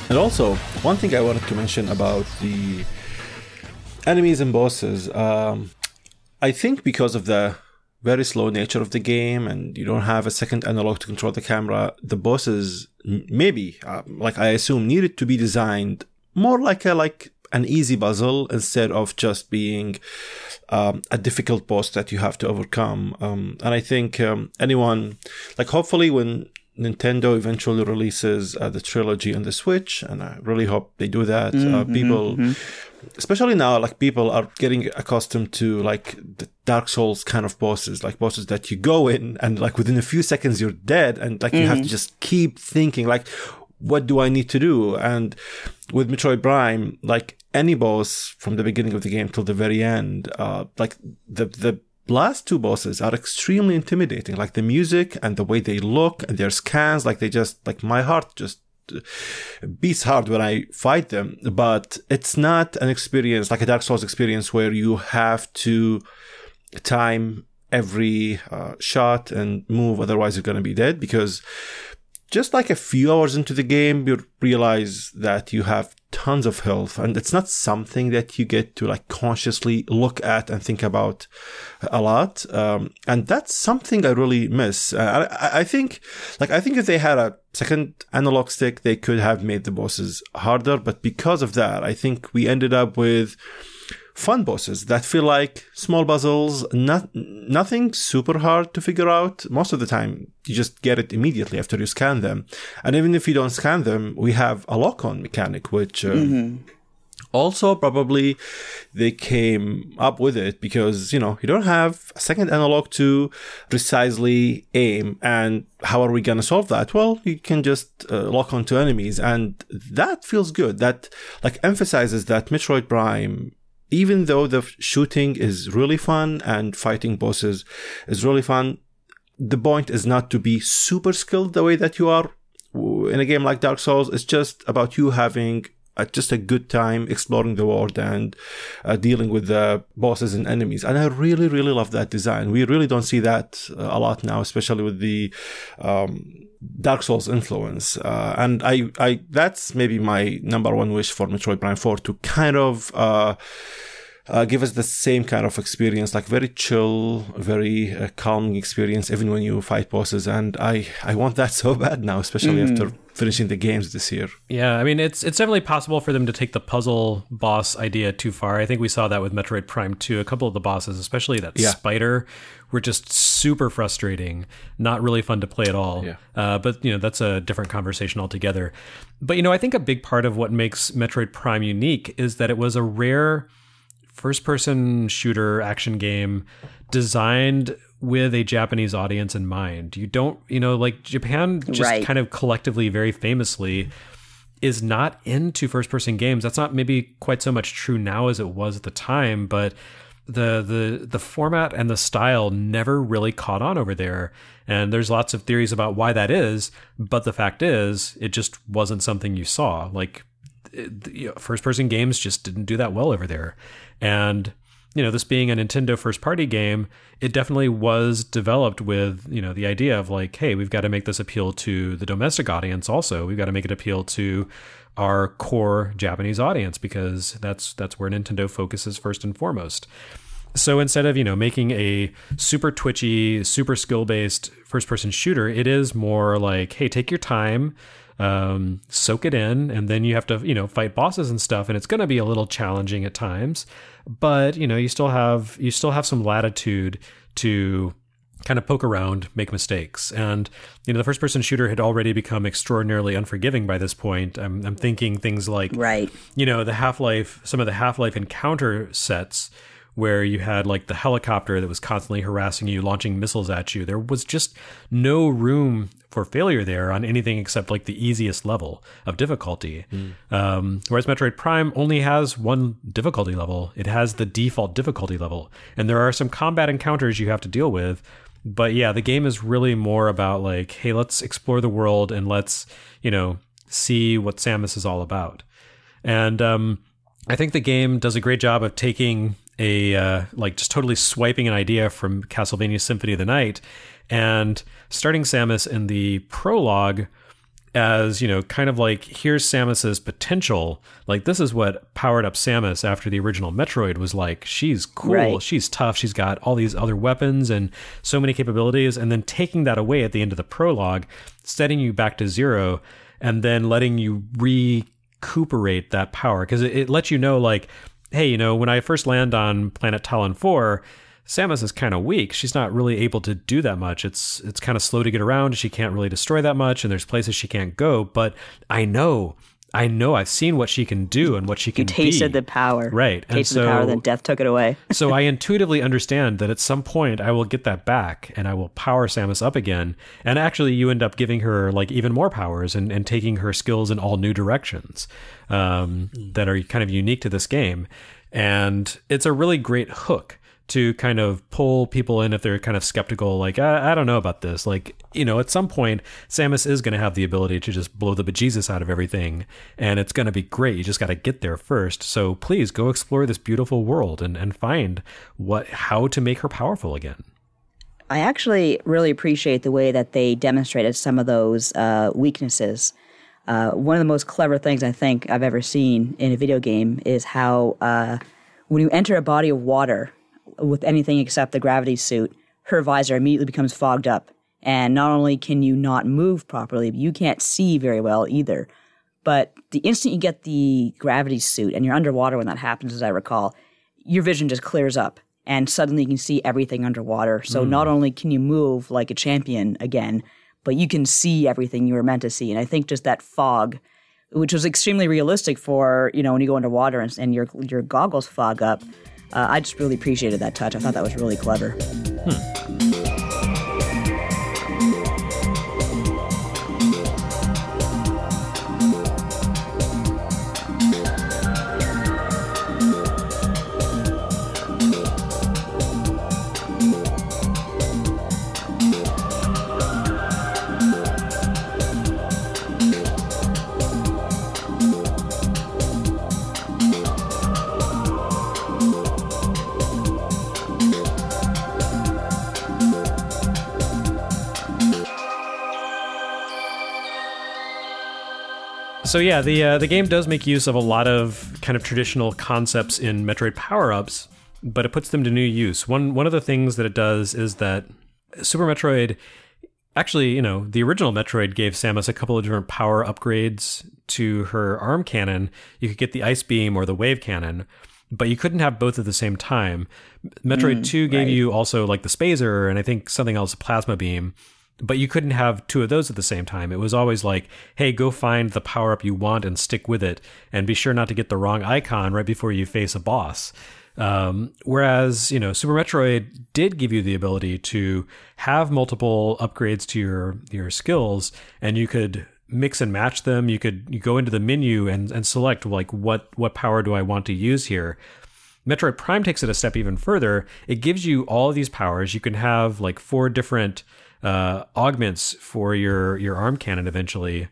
And also, one thing I wanted to mention about the enemies and bosses, um, I think because of the very slow nature of the game and you don't have a second analog to control the camera, the bosses maybe, uh, like I assume, needed to be designed more like a like an easy puzzle instead of just being um, a difficult boss that you have to overcome. Um, and I think um, anyone, like hopefully when Nintendo eventually releases uh, the trilogy on the Switch, and I really hope they do that. Mm-hmm, uh, people, mm-hmm. especially now, like people are getting accustomed to like the Dark Souls kind of bosses, like bosses that you go in and like within a few seconds you're dead, and like mm-hmm. you have to just keep thinking like, what do I need to do? And with Metroid Prime, like any boss from the beginning of the game till the very end, uh, like the the last two bosses are extremely intimidating. Like the music and the way they look and their scans, like they just, like my heart just beats hard when I fight them. But it's not an experience like a Dark Souls experience where you have to time every uh, shot and move, otherwise you're going to be dead. Because just like a few hours into the game, you realize that you have tons of health, and it's not something that you get to like consciously look at and think about a lot. Um, and that's something I really miss. Uh, I, I think, like, I think if they had a second analog stick, they could have made the bosses harder. But because of that, I think we ended up with fun bosses that feel like small puzzles, not nothing super hard to figure out. Most of the time, you just get it immediately after you scan them. And even if you don't scan them, we have a lock-on mechanic, which uh, mm-hmm. also probably they came up with it because, you know, you don't have a second analog to precisely aim. And how are we going to solve that? Well, you can just uh, lock onto enemies. And that feels good. That like emphasizes that Metroid Prime, even though the shooting is really fun and fighting bosses is really fun, the point is not to be super skilled the way that you are in a game like Dark Souls. It's just about you having a, just a good time exploring the world and uh, dealing with the bosses and enemies. And I really, really love that design. We really don't see that uh, a lot now, especially with the um, Dark Souls influence. Uh, and I, I, that's maybe my number one wish for Metroid Prime four, to kind of, uh, Uh, give us the same kind of experience, like very chill, very uh, calming experience, even when you fight bosses. And I, I want that so bad now, especially mm. after finishing the games this year. Yeah, I mean, it's it's definitely possible for them to take the puzzle boss idea too far. I think we saw that with Metroid Prime two. A couple of the bosses, especially that yeah. spider, were just super frustrating, not really fun to play at all. Yeah. Uh, but, you know, that's a different conversation altogether. But, you know, I think a big part of what makes Metroid Prime unique is that it was a rare first-person shooter action game designed with a Japanese audience in mind. You don't, you know, like Japan just right. kind of collectively, very famously, is not into first-person games. That's not maybe quite so much true now as it was at the time, but the the the format and the style never really caught on over there. And there's lots of theories about why that is, but the fact is, it just wasn't something you saw. Like, you know, first-person games just didn't do that well over there. And, you know, this being a Nintendo first-party game, it definitely was developed with, you know, the idea of like, hey, we've got to make this appeal to the domestic audience also. We've got to make it appeal to our core Japanese audience, because that's that's where Nintendo focuses first and foremost. So instead of, you know, making a super twitchy, super skill-based first-person shooter, it is more like, hey, take your time, Um, soak it in, and then you have to, you know, fight bosses and stuff, and it's going to be a little challenging at times, but, you know, you still have, you still have some latitude to kind of poke around, make mistakes. And, you know, the first person shooter had already become extraordinarily unforgiving by this point. I'm, I'm thinking things like, right. you know, the Half-Life, some of the Half-Life encounter sets where you had like the helicopter that was constantly harassing you, launching missiles at you. There was just no room for failure there on anything except like the easiest level of difficulty. Mm. Um, whereas Metroid Prime only has one difficulty level. It has the default difficulty level. And there are some combat encounters you have to deal with. But yeah, the game is really more about like, hey, let's explore the world and let's, you know, see what Samus is all about. And um, I think the game does a great job of taking a uh, like just totally swiping an idea from Castlevania Symphony of the Night and starting Samus in the prologue as, you know, kind of like, here's Samus's potential. Like, this is what powered up Samus after the original Metroid was like. She's cool. Right. She's tough. She's got all these other weapons and so many capabilities. And then taking that away at the end of the prologue, setting you back to zero, and then letting you recuperate that power. Because it, it lets you know, like, hey, you know, when I first land on Planet Talon four, Samus is kind of weak. She's not really able to do that much. It's it's kind of slow to get around. She can't really destroy that much, and there's places she can't go. But I know, I know, I've seen what she can do and what she can You tasted be. the power. Right. Tasted and so, the power, then death took it away. so I intuitively understand that at some point I will get that back and I will power Samus up again. And actually you end up giving her like even more powers and, and taking her skills in all new directions um, mm. that are kind of unique to this game. And it's a really great hook to kind of pull people in if they're kind of skeptical, like, I, I don't know about this. Like, you know, at some point, Samus is going to have the ability to just blow the bejesus out of everything, and it's going to be great. You just got to get there first. So please go explore this beautiful world and, and find what how to make her powerful again. I actually really appreciate the way that they demonstrated some of those uh, weaknesses. Uh, one of the most clever things I think I've ever seen in a video game is how uh, when you enter a body of water with anything except the gravity suit, her visor immediately becomes fogged up. And not only can you not move properly, but you can't see very well either. But the instant you get the gravity suit and you're underwater when that happens, as I recall, your vision just clears up. And suddenly you can see everything underwater. So mm. not only can you move like a champion again, but you can see everything you were meant to see. And I think just that fog, which was extremely realistic for, you know, when you go underwater and, and your your goggles fog up, Uh, I just really appreciated that touch. I thought that was really clever. Hmm. So yeah, the uh, the game does make use of a lot of kind of traditional concepts in Metroid power-ups, but it puts them to new use. One one of the things that it does is that Super Metroid, actually, you know, the original Metroid gave Samus a couple of different power upgrades to her arm cannon. You could get the Ice Beam or the Wave Cannon, but you couldn't have both at the same time. Metroid mm, two gave right. you also like the Spazer and I think something else, Plasma Beam. But you couldn't have two of those at the same time. It was always like, hey, go find the power-up you want and stick with it. And be sure not to get the wrong icon right before you face a boss. Um, whereas, you know, Super Metroid did give you the ability to have multiple upgrades to your, your skills, and you could mix and match them. You could you go into the menu and, and select, like, what, what power do I want to use here? Metroid Prime takes it a step even further. It gives you all of these powers. You can have, like, four different uh, augments for your, your arm cannon eventually.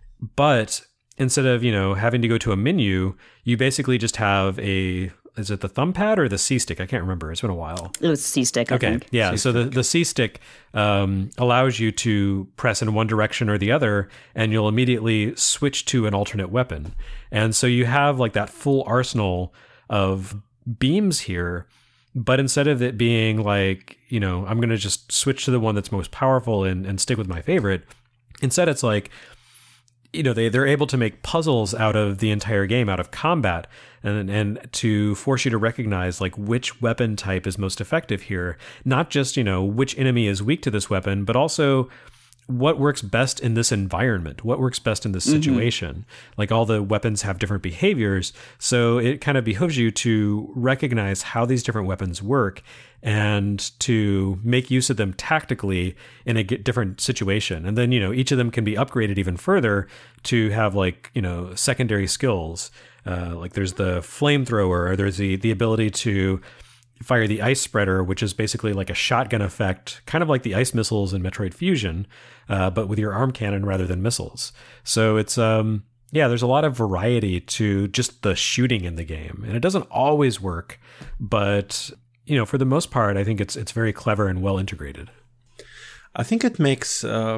But instead of, you know, having to go to a menu, you basically just have a, is it the thumb pad or the C-stick? I can't remember. It's been a while. It was C-stick, I okay. think. Yeah, C-stick. so the, the C-stick um, allows you to press in one direction or the other, and you'll immediately switch to an alternate weapon. And so you have like that full arsenal of beams here, but instead of it being like, you know, I'm going to just switch to the one that's most powerful and, and stick with my favorite, instead it's like, you know, they, they're able to make puzzles out of the entire game, out of combat, and and to force you to recognize like which weapon type is most effective here. Not just, you know, which enemy is weak to this weapon, but also what works best in this environment, what works best in this situation. Mm-hmm. Like all the weapons have different behaviors, so it kind of behooves you to recognize how these different weapons work and to make use of them tactically in a different situation. And then, you know, each of them can be upgraded even further to have like, you know, secondary skills. Uh, like there's the flamethrower, or there's the, the ability to fire the ice spreader, which is basically like a shotgun effect, kind of like the ice missiles in Metroid Fusion, uh, but with your arm cannon rather than missiles. So it's, um, yeah, there's a lot of variety to just the shooting in the game. And it doesn't always work, but, you know, for the most part, I think it's it's very clever and well integrated. I think it makes um,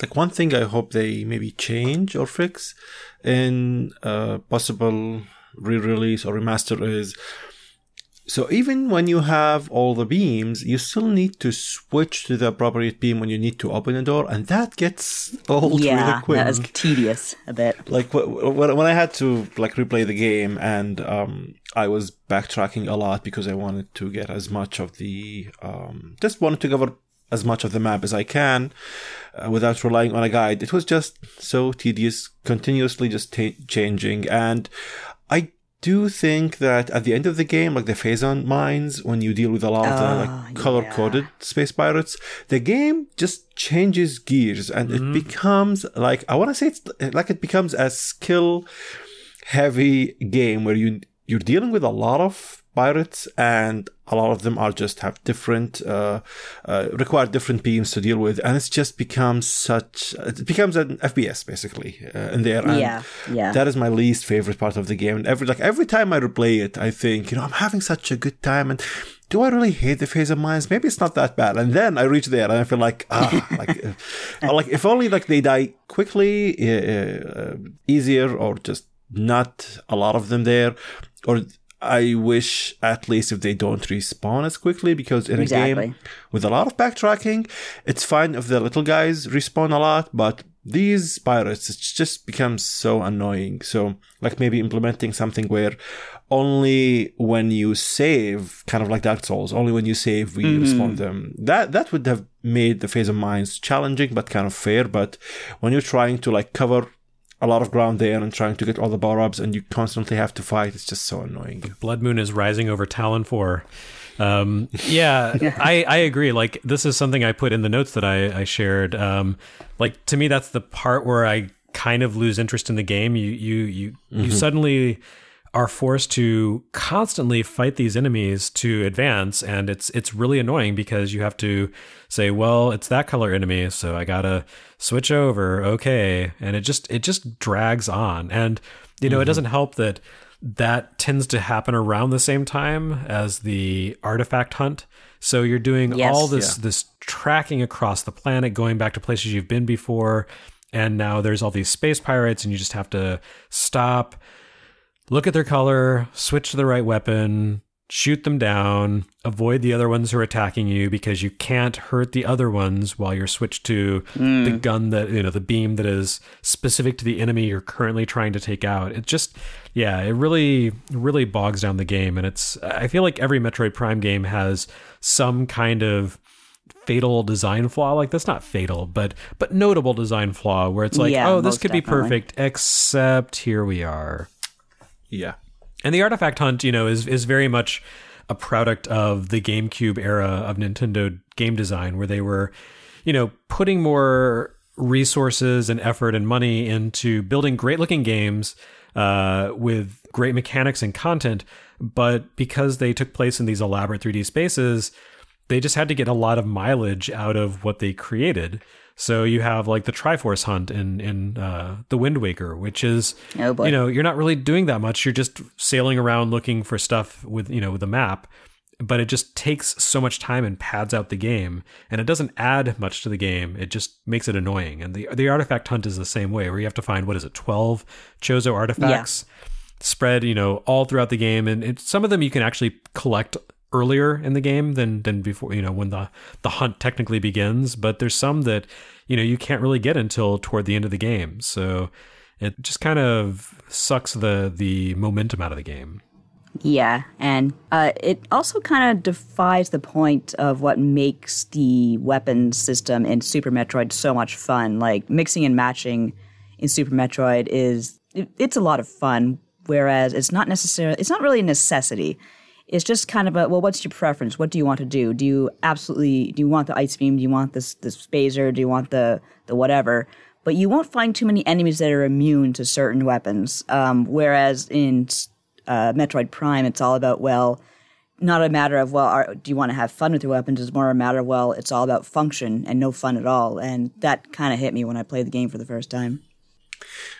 like one thing I hope they maybe change or fix in uh, possible re-release or remaster is, so even when you have all the beams, you still need to switch to the appropriate beam when you need to open a door, and that gets old yeah, really quick. that is tedious a bit. Like when when I had to like replay the game, and um, I was backtracking a lot because I wanted to get as much of the um, just wanted to cover as much of the map as I can uh, without relying on a guide. It was just so tedious, continuously just t- changing, and I do think that at the end of the game, like the phazon mines, when you deal with a lot of the like Oh, color-coded space pirates, the game just changes gears, and Mm-hmm. it becomes like, I want to say it's like it becomes a skill-heavy game where you you're dealing with a lot of pirates, and a lot of them are just have different uh, uh require different beams to deal with, and it's just becomes such it becomes an F P S basically uh, in there. And Yeah, yeah. that is my least favorite part of the game. And every like every time I replay it, I think, you know, I'm having such a good time, and do I really hate the phase of mines? Maybe it's not that bad. And then I reach there and I feel like ah like uh, like if only like they die quickly, uh, uh, easier, or just not a lot of them there, or I wish at least if they don't respawn as quickly, because in a Exactly. game with a lot of backtracking, it's fine if the little guys respawn a lot, but these pirates, it just becomes so annoying. So like maybe implementing something where only when you save, kind of like Dark Souls, only when you save we Mm-hmm. respawn them. That that would have made the phase of mines challenging but kind of fair. But when you're trying to like cover a lot of ground there and trying to get all the power-ups, and you constantly have to fight, it's just so annoying. Blood Moon is rising over Talon four. Um, yeah, I, I agree. Like, this is something I put in the notes that I, I shared. Um, like, to me, that's the part where I kind of lose interest in the game. You you you mm-hmm. you suddenly are forced to constantly fight these enemies to advance, and it's it's really annoying because you have to say, well, it's that color enemy, so I gotta switch over, okay, and it just it just drags on. And you know, mm-hmm. it doesn't help that that tends to happen around the same time as the artifact hunt. So you're doing yes, all this yeah. this tracking across the planet, going back to places you've been before, and now there's all these space pirates, and you just have to stop, look at their color, switch to the right weapon, shoot them down, avoid the other ones who are attacking you, because you can't hurt the other ones while you're switched to mm. the gun that, you know, the beam that is specific to the enemy you're currently trying to take out. It just, yeah, it really, really bogs down the game. And it's, I feel like every Metroid Prime game has some kind of fatal design flaw. Like, that's not fatal, but but notable design flaw where it's like, yeah, oh, this could definitely. be perfect, except here we are. Yeah. And the artifact hunt, you know, is is very much a product of the GameCube era of Nintendo game design, where they were, you know, putting more resources and effort and money into building great looking games uh, with great mechanics and content. But because they took place in these elaborate three D spaces, they just had to get a lot of mileage out of what they created. So you have like the Triforce hunt in in uh, the Wind Waker, which is, oh boy. you know, you're not really doing that much. You're just sailing around looking for stuff with, you know, with a map, but it just takes so much time and pads out the game, and it doesn't add much to the game. It just makes it annoying. And the the artifact hunt is the same way, where you have to find, what is it, twelve Chozo artifacts yeah. spread, you know, all throughout the game, and it, some of them you can actually collect earlier in the game than than before, you know, when the the hunt technically begins. But there's some that, you know, you can't really get until toward the end of the game. So it just kind of sucks the the momentum out of the game. Yeah, and uh, it also kind of defies the point of what makes the weapons system in Super Metroid so much fun. Like, mixing and matching in Super Metroid is, it, it's a lot of fun, whereas it's not necessarily, it's not really a necessity. It's just kind of a, well, what's your preference? What do you want to do? Do you absolutely, do you want the ice beam? Do you want this, this phaser? Do you want the, the whatever? But you won't find too many enemies that are immune to certain weapons. Um, whereas in uh, Metroid Prime, it's all about, well, not a matter of, well, are, do you want to have fun with your weapons? It's more a matter of, well, it's all about function and no fun at all. And that kind of hit me when I played the game for the first time.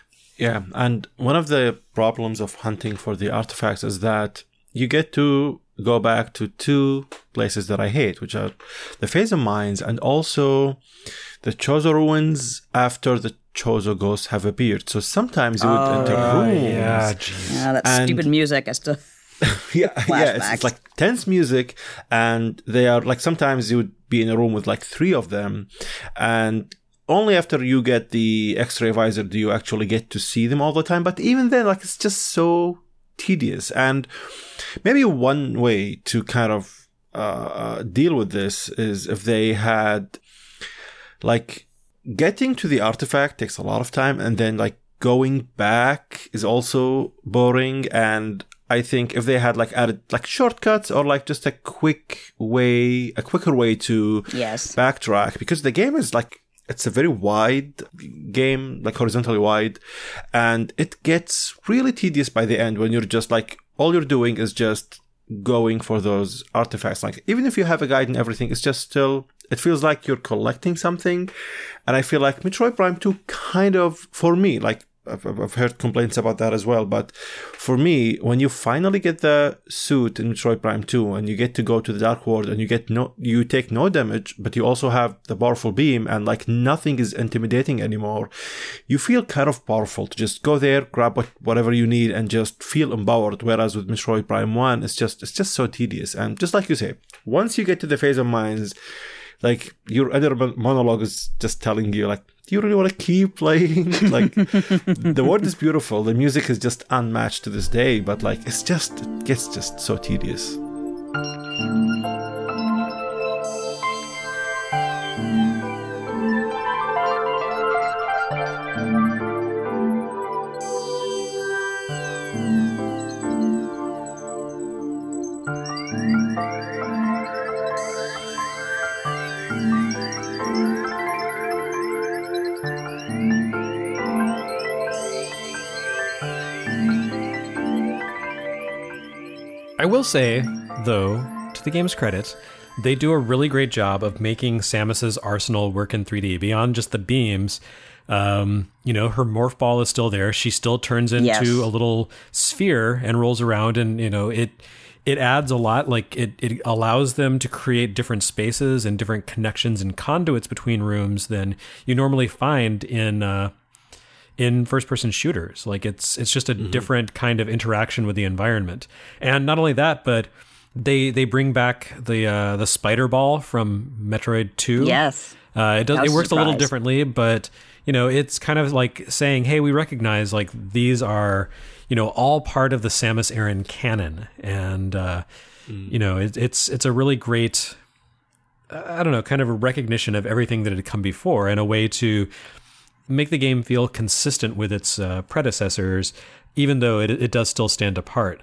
Yeah, and one of the problems of hunting for the artifacts is that you get to go back to two places that I hate, which are the Phase of Mines and also the Chozo ruins after the Chozo ghosts have appeared. So sometimes you would Oh, enter yeah. rooms. Yeah, geez. Yeah, that And- stupid music. I still. yeah, yeah, it's, Flashbacks. it's like tense music, and they are like sometimes you would be in a room with like three of them, and only after you get the X-ray visor do you actually get to see them all the time. But even then, like it's just so tedious. And maybe one way to kind of uh, deal with this is if they had like getting to the artifact takes a lot of time, and then like going back is also boring. And I think if they had like added like shortcuts or like just a quick way, a quicker way to Yes. backtrack, because the game is like, it's a very wide game, like horizontally wide, and it gets really tedious by the end when you're just like, all you're doing is just going for those artifacts. Like, even if you have a guide and everything, it's just still, it feels like you're collecting something. And I feel like Metroid Prime two kind of, for me, like, I've, I've heard complaints about that as well. But for me, when you finally get the suit in Metroid Prime two and you get to go to the Dark World and you get no, you take no damage, but you also have the powerful beam and like nothing is intimidating anymore, you feel kind of powerful to just go there, grab what, whatever you need and just feel empowered. Whereas with Metroid Prime one, it's just, it's just so tedious. And just like you say, once you get to the Phase of Mines, like your inner monologue is just telling you like, do you really want to keep playing? Like, the world is beautiful. The music is just unmatched to this day, but like, it's just, it gets just so tedious. I will say, though, to the game's credit, they do a really great job of making Samus's arsenal work in three D beyond just the beams. Um, you know, her morph ball is still there. She still turns into Yes. a little sphere and rolls around, and you know, it it adds a lot. Like it it allows them to create different spaces and different connections and conduits between rooms than you normally find in uh, in first-person shooters. Like it's it's just a mm-hmm. different kind of interaction with the environment. And not only that, but they they bring back the uh, the spider ball from Metroid two. Yes. Uh, it does. I It was works a little surprised. differently, but you know, it's kind of like saying, "Hey, we recognize like these are, you know, all part of the Samus Aran canon," and uh, mm. you know, it, it's it's a really great, I don't know, kind of a recognition of everything that had come before, and a way to make the game feel consistent with its uh, predecessors, even though it it does still stand apart.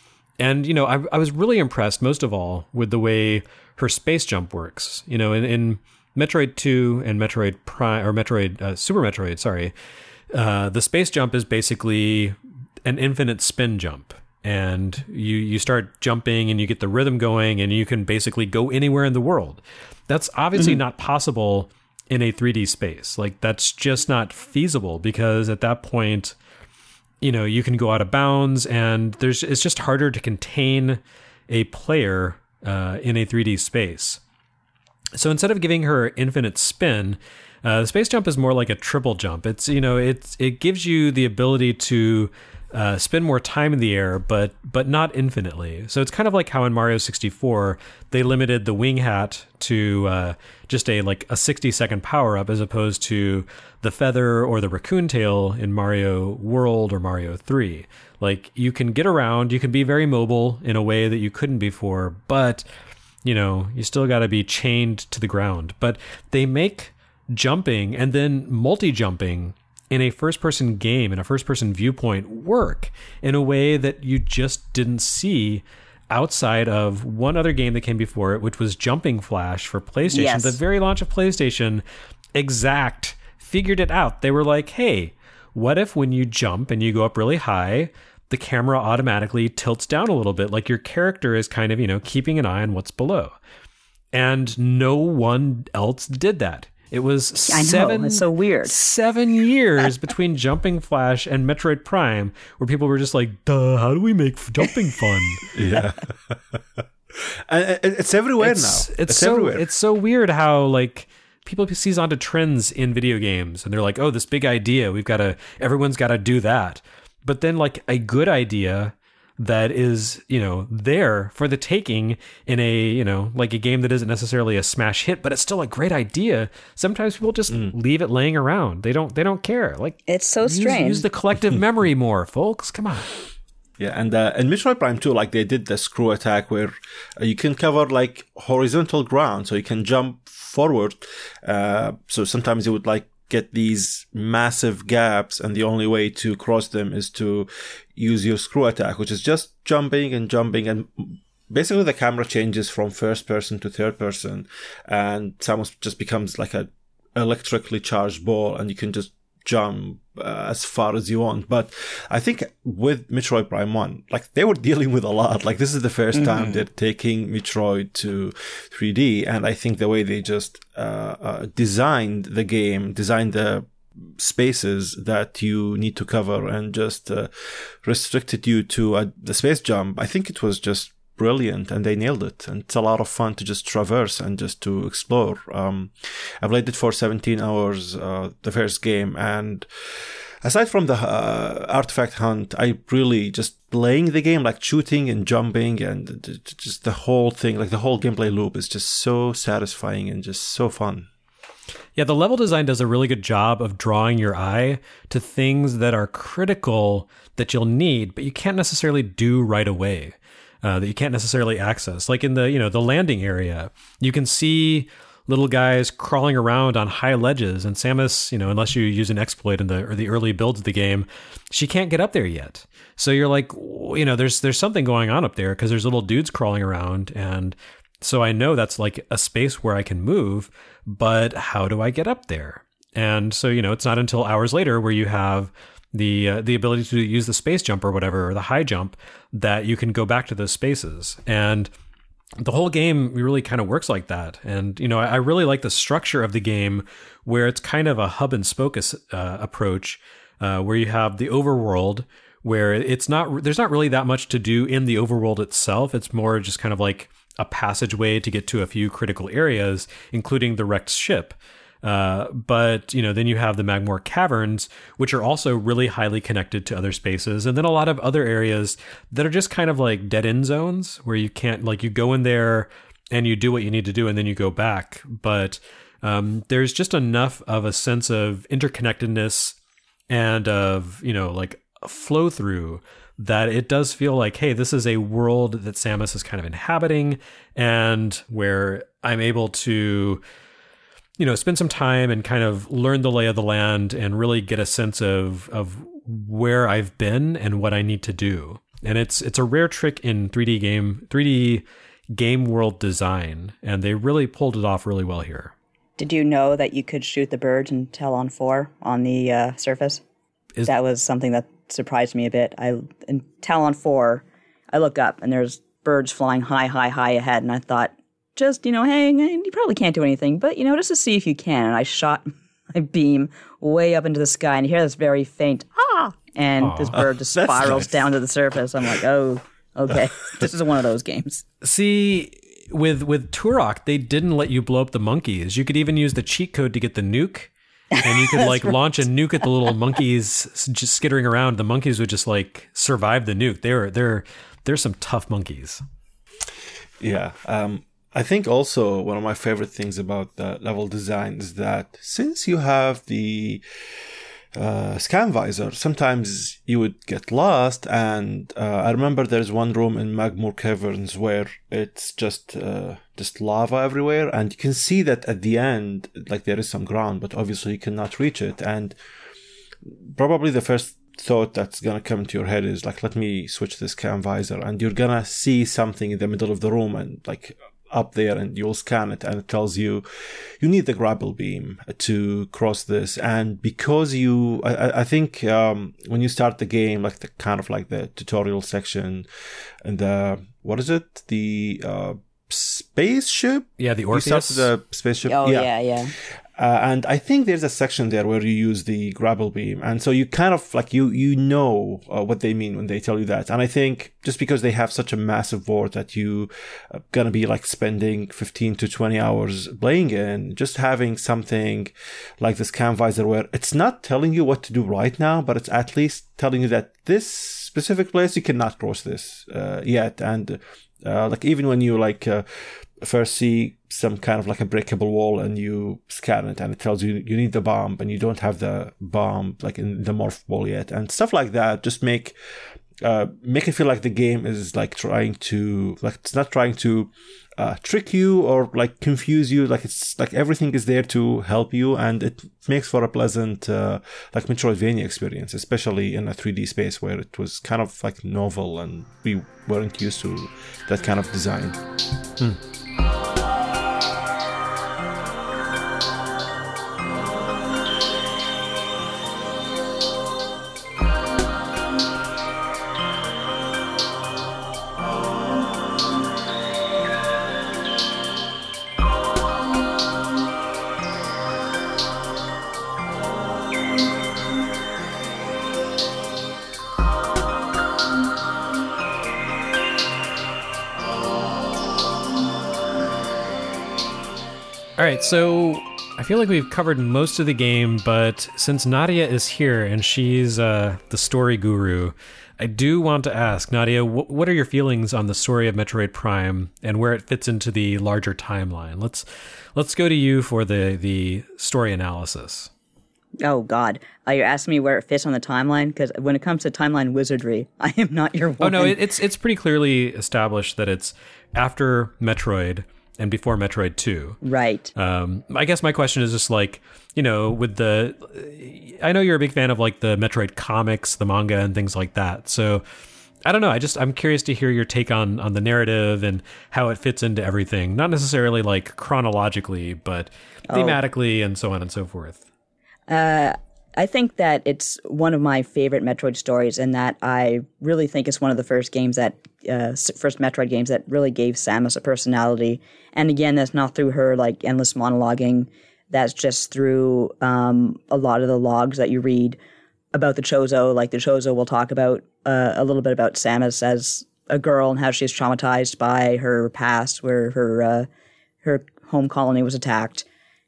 And you know, I I was really impressed most of all with the way her space jump works. You know, in, in Metroid two and Metroid Prime, or Metroid uh, Super Metroid, sorry, uh, the space jump is basically an infinite spin jump, and you you start jumping and you get the rhythm going, and you can basically go anywhere in the world. That's obviously mm-hmm. not possible in a three D space. Like that's just not feasible, because at that point, you know, you can go out of bounds, and there's it's just harder to contain a player uh, in a three D space. So instead of giving her infinite spin, uh, the space jump is more like a triple jump. It's, you know, it's it gives you the ability to uh, spend more time in the air, but but not infinitely. So it's kind of like how in Mario sixty-four they limited the wing hat to uh, just a like a sixty second power up, as opposed to the feather or the raccoon tail in Mario World or Mario three. Like you can get around, you can be very mobile in a way that you couldn't before, but you know, you still got to be chained to the ground. But they make jumping and then multi-jumping in a first-person game, in a first-person viewpoint, work in a way that you just didn't see outside of one other game that came before it, which was Jumping Flash for PlayStation. Yes. The very launch of PlayStation, Exact figured it out. They were like, hey, what if when you jump and you go up really high, the camera automatically tilts down a little bit, like your character is kind of, you know, keeping an eye on what's below. And no one else did that. It was I know, seven, it's so weird. seven years between Jumping Flash and Metroid Prime, where people were just like, "Duh, how do we make f- jumping fun?" Yeah. And it's everywhere it's, now. It's, It's so everywhere. it's so weird how like people seize onto trends in video games, and they're like, "Oh, this big idea, we've got to, everyone's got to do that." But then like a good idea that is, you know, there for the taking in a, you know, like a game that isn't necessarily a smash hit, but it's still a great idea. Sometimes people just Mm. leave it laying around. They don't, they don't care. Like, It's so use, strange. use the collective memory more, folks. Come on. Yeah, and uh, in Metroid Prime two, like they did the screw attack where uh, you can cover like horizontal ground, so you can jump forward. Uh, so sometimes you would like get these massive gaps, and the only way to cross them is to use your screw attack, which is just jumping and jumping, and basically the camera changes from first person to third person, and Samus just becomes like a electrically charged ball, and you can just jump uh, as far as you want. But I think with Metroid Prime one, like they were dealing with a lot. Like this is the first mm-hmm. time they're taking Metroid to three D, and I think the way they just uh, uh, designed the game, designed the spaces that you need to cover, and just uh, restricted you to uh, the space jump, I think it was just brilliant, and they nailed it. And it's a lot of fun to just traverse and just to explore. Um, I played it for seventeen hours, uh, the first game, and aside from the uh, artifact hunt, I really just playing the game, like shooting and jumping, and just the whole thing, like the whole gameplay loop is just so satisfying and just so fun. Yeah, the level design does a really good job of drawing your eye to things that are critical that you'll need, but you can't necessarily do right away. Uh, that you can't necessarily access. Like in the, you know, the landing area, you can see little guys crawling around on high ledges, and Samus, you know, unless you use an exploit in the or the early builds of the game, she can't get up there yet. So you're like, you know, there's there's something going on up there because there's little dudes crawling around, and so I know that's like a space where I can move, but how do I get up there? And so, you know, it's not until hours later where you have the uh, the ability to use the space jump or whatever, or the high jump, that you can go back to those spaces. And the whole game really kind of works like that. And, you know, I, I really like the structure of the game where it's kind of a hub and spoke uh, approach, uh, where you have the overworld, where it's not, there's not really that much to do in the overworld itself. It's more just kind of like a passageway to get to a few critical areas, including the wrecked ship. Uh, but, you know, then you have the Magmoor Caverns, which are also really highly connected to other spaces. And then a lot of other areas that are just kind of like dead end zones where you can't, like, you go in there and you do what you need to do and then you go back. But um, there's just enough of a sense of interconnectedness and of, you know, like flow through that it does feel like, hey, this is a world that Samus is kind of inhabiting, and where I'm able to, you know, spend some time and kind of learn the lay of the land and really get a sense of of where I've been and what I need to do. And it's it's a rare trick in three D game three D game world design, and they really pulled it off really well here. Did you know that you could shoot the birds in Talon four on the uh, surface? Is, that was something that surprised me a bit. I in Talon four, I look up and there's birds flying high, high, high ahead, and I thought, just, you know, hey, you probably can't do anything, but, you know, just to see if you can. And I shot my beam way up into the sky, and you hear this very faint, ah, and Aww. This bird just spirals nice. Down to the surface. I'm like, oh, okay, this is one of those games. See, with with Turok, they didn't let you blow up the monkeys. You could even use the cheat code to get the nuke, and you could, like, right. launch a nuke at the little monkeys just skittering around. The monkeys would just, like, survive the nuke. They're, they're, they're some tough monkeys. Yeah, um... I think also one of my favorite things about the level design is that since you have the uh, scan visor, sometimes you would get lost. And uh, I remember there's one room in Magmoor Caverns where it's just uh, just lava everywhere, and you can see that at the end, like, there is some ground, but obviously you cannot reach it. And probably the first thought that's gonna come into your head is like, let me switch this scan visor, and you're gonna see something in the middle of the room, and like up there, and you'll scan it, and it tells you you need the grapple beam to cross this. And because you I, I think um when you start the game, like the kind of like the tutorial section and the what is it the uh spaceship yeah the Orpheus you start the spaceship oh yeah yeah, yeah. Uh, and I think there's a section there where you use the grapple beam. And so you kind of like, you, you know uh, what they mean when they tell you that. And I think just because they have such a massive world that you are going to be like spending fifteen to twenty hours playing in, just having something like this Cam Visor where it's not telling you what to do right now, but it's at least telling you that this specific place, you cannot cross this uh, yet. And uh, like even when you like uh, first see some kind of like a breakable wall and you scan it and it tells you you need the bomb and you don't have the bomb like in the morph ball yet and stuff like that, just make uh make it feel like the game is like trying to like it's not trying to uh trick you or like confuse you, like it's like everything is there to help you, and it makes for a pleasant uh like Metroidvania experience, especially in a three D space where it was kind of like novel and we weren't used to that kind of design. hmm. All right, so I feel like we've covered most of the game, but since Nadia is here and she's uh, the story guru, I do want to ask, Nadia, wh- what are your feelings on the story of Metroid Prime and where it fits into the larger timeline? Let's let's go to you for the, the story analysis. Oh, God. Uh, you're asking me where it fits on the timeline? Because when it comes to timeline wizardry, I am not your woman. Oh, no, it, it's, it's pretty clearly established that it's after Metroid and before Metroid two. Right. Um, I guess my question is just like, you know, with the, I know you're a big fan of like the Metroid comics, the manga and things like that. So I don't know. I just, I'm curious to hear your take on, on the narrative and how it fits into everything. Not necessarily like chronologically, but thematically oh. and so on and so forth. Uh, I think that it's one of my favorite Metroid stories, and that I really think it's one of the first games that, uh, first Metroid games that really gave Samus a personality. And again, that's not through her like endless monologuing. That's just through um, a lot of the logs that you read about the Chozo. Like the Chozo will talk about uh, a little bit about Samus as a girl and how she's traumatized by her past, where her uh, her home colony was attacked.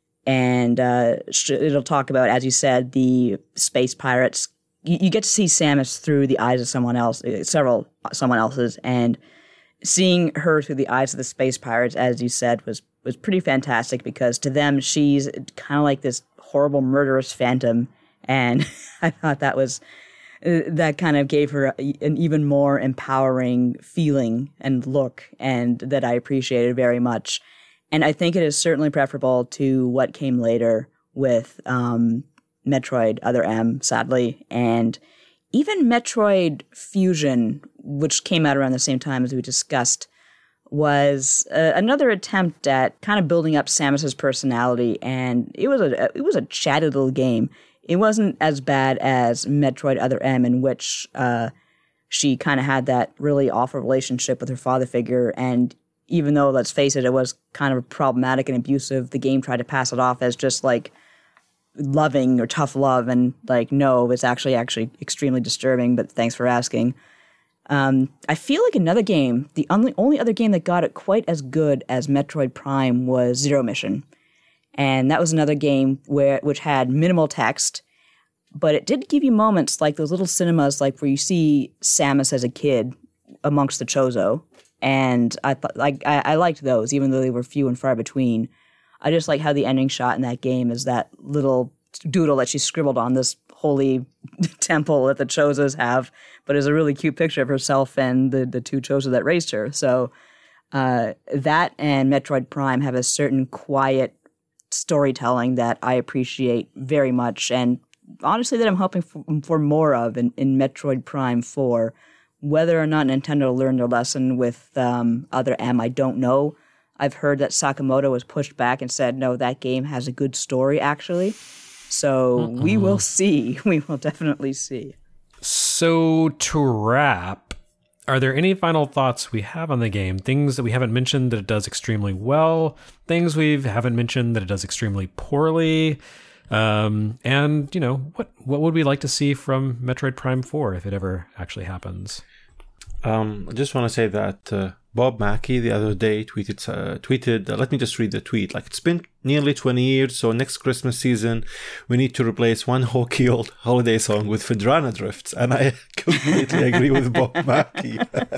And uh, it'll talk about, as you said, the space pirates. You, you get to see Samus through the eyes of someone else, several someone else's, and seeing her through the eyes of the space pirates, as you said, was was pretty fantastic, because to them she's kind of like this horrible murderous phantom, and I thought that was uh, that kind of gave her a, an even more empowering feeling and look, and that I appreciated very much. And I think it is certainly preferable to what came later with um, Metroid Other M, sadly, and even Metroid Fusion, which came out around the same time as we discussed, was uh, another attempt at kind of building up Samus's personality, and it was a it was a chatty little game. It wasn't as bad as Metroid Other M, in which uh, she kind of had that really awful relationship with her father figure, and even though, let's face it, it was kind of problematic and abusive, the game tried to pass it off as just like loving or tough love, and like, no, it's actually actually extremely disturbing, but thanks for asking. Um, I feel like another game, the only, only other game that got it quite as good as Metroid Prime was Zero Mission. And that was another game where which had minimal text, but it did give you moments like those little cinemas, like where you see Samus as a kid amongst the Chozo. And I thought, like, I, I liked those, even though they were few and far between. I just like how the ending shot in that game is that little doodle that she scribbled on this holy temple that the Chozos have, but is a really cute picture of herself and the, the two Chozo that raised her. So uh, that and Metroid Prime have a certain quiet storytelling that I appreciate very much, and honestly that I'm hoping for, for more of in, in Metroid Prime four. Whether or not Nintendo learned their lesson with um, Other M, I don't know. I've heard that Sakamoto was pushed back and said, no, that game has a good story, actually. So Mm-mm. we will see. We will definitely see. So to wrap, are there any final thoughts we have on the game? Things that we haven't mentioned that it does extremely well, things we haven't mentioned that it does extremely poorly, um, and, you know, what what would we like to see from Metroid Prime four if it ever actually happens? Um, I just want to say that uh, Bob Mackey the other day tweeted, uh, tweeted uh, let me just read the tweet. Like, it's been nearly twenty years, so next Christmas season, we need to replace one hokey old holiday song with Phadrana Drifts. And I completely agree with Bob Mackey.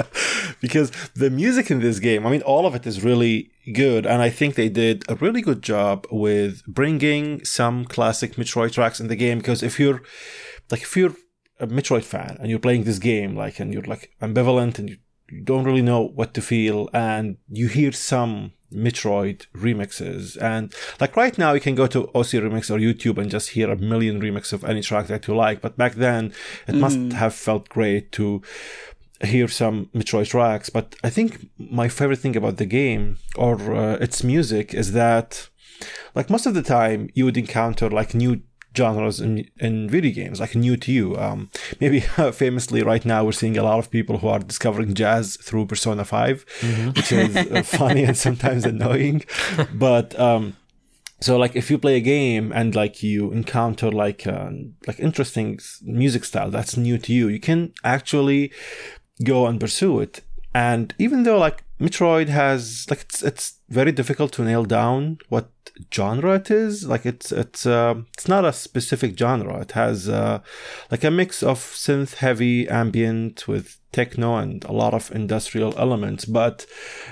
Because the music in this game, I mean, all of it is really good. And I think they did a really good job with bringing some classic Metroid tracks in the game. Because if you're, like, if you're a Metroid fan and you're playing this game, like, and you're like ambivalent and you, you don't really know what to feel, and you hear some Metroid remixes, and like right now you can go to O C Remix or YouTube and just hear a million remixes of any track that you like, but back then it mm. must have felt great to hear some Metroid tracks. But I think my favorite thing about the game or uh, its music is that, like, most of the time you would encounter like new genres in, in video games, like new to you. Um, maybe uh, famously right now we're seeing a lot of people who are discovering jazz through Persona five, mm-hmm. which is uh, funny and sometimes annoying. But um, so like if you play a game and like you encounter like uh, like interesting music style that's new to you, you can actually go and pursue it. And even though like Metroid has like it's it's very difficult to nail down what genre it is. Like it's it's uh, it's not a specific genre. It has uh, like a mix of synth heavy ambient with techno and a lot of industrial elements. But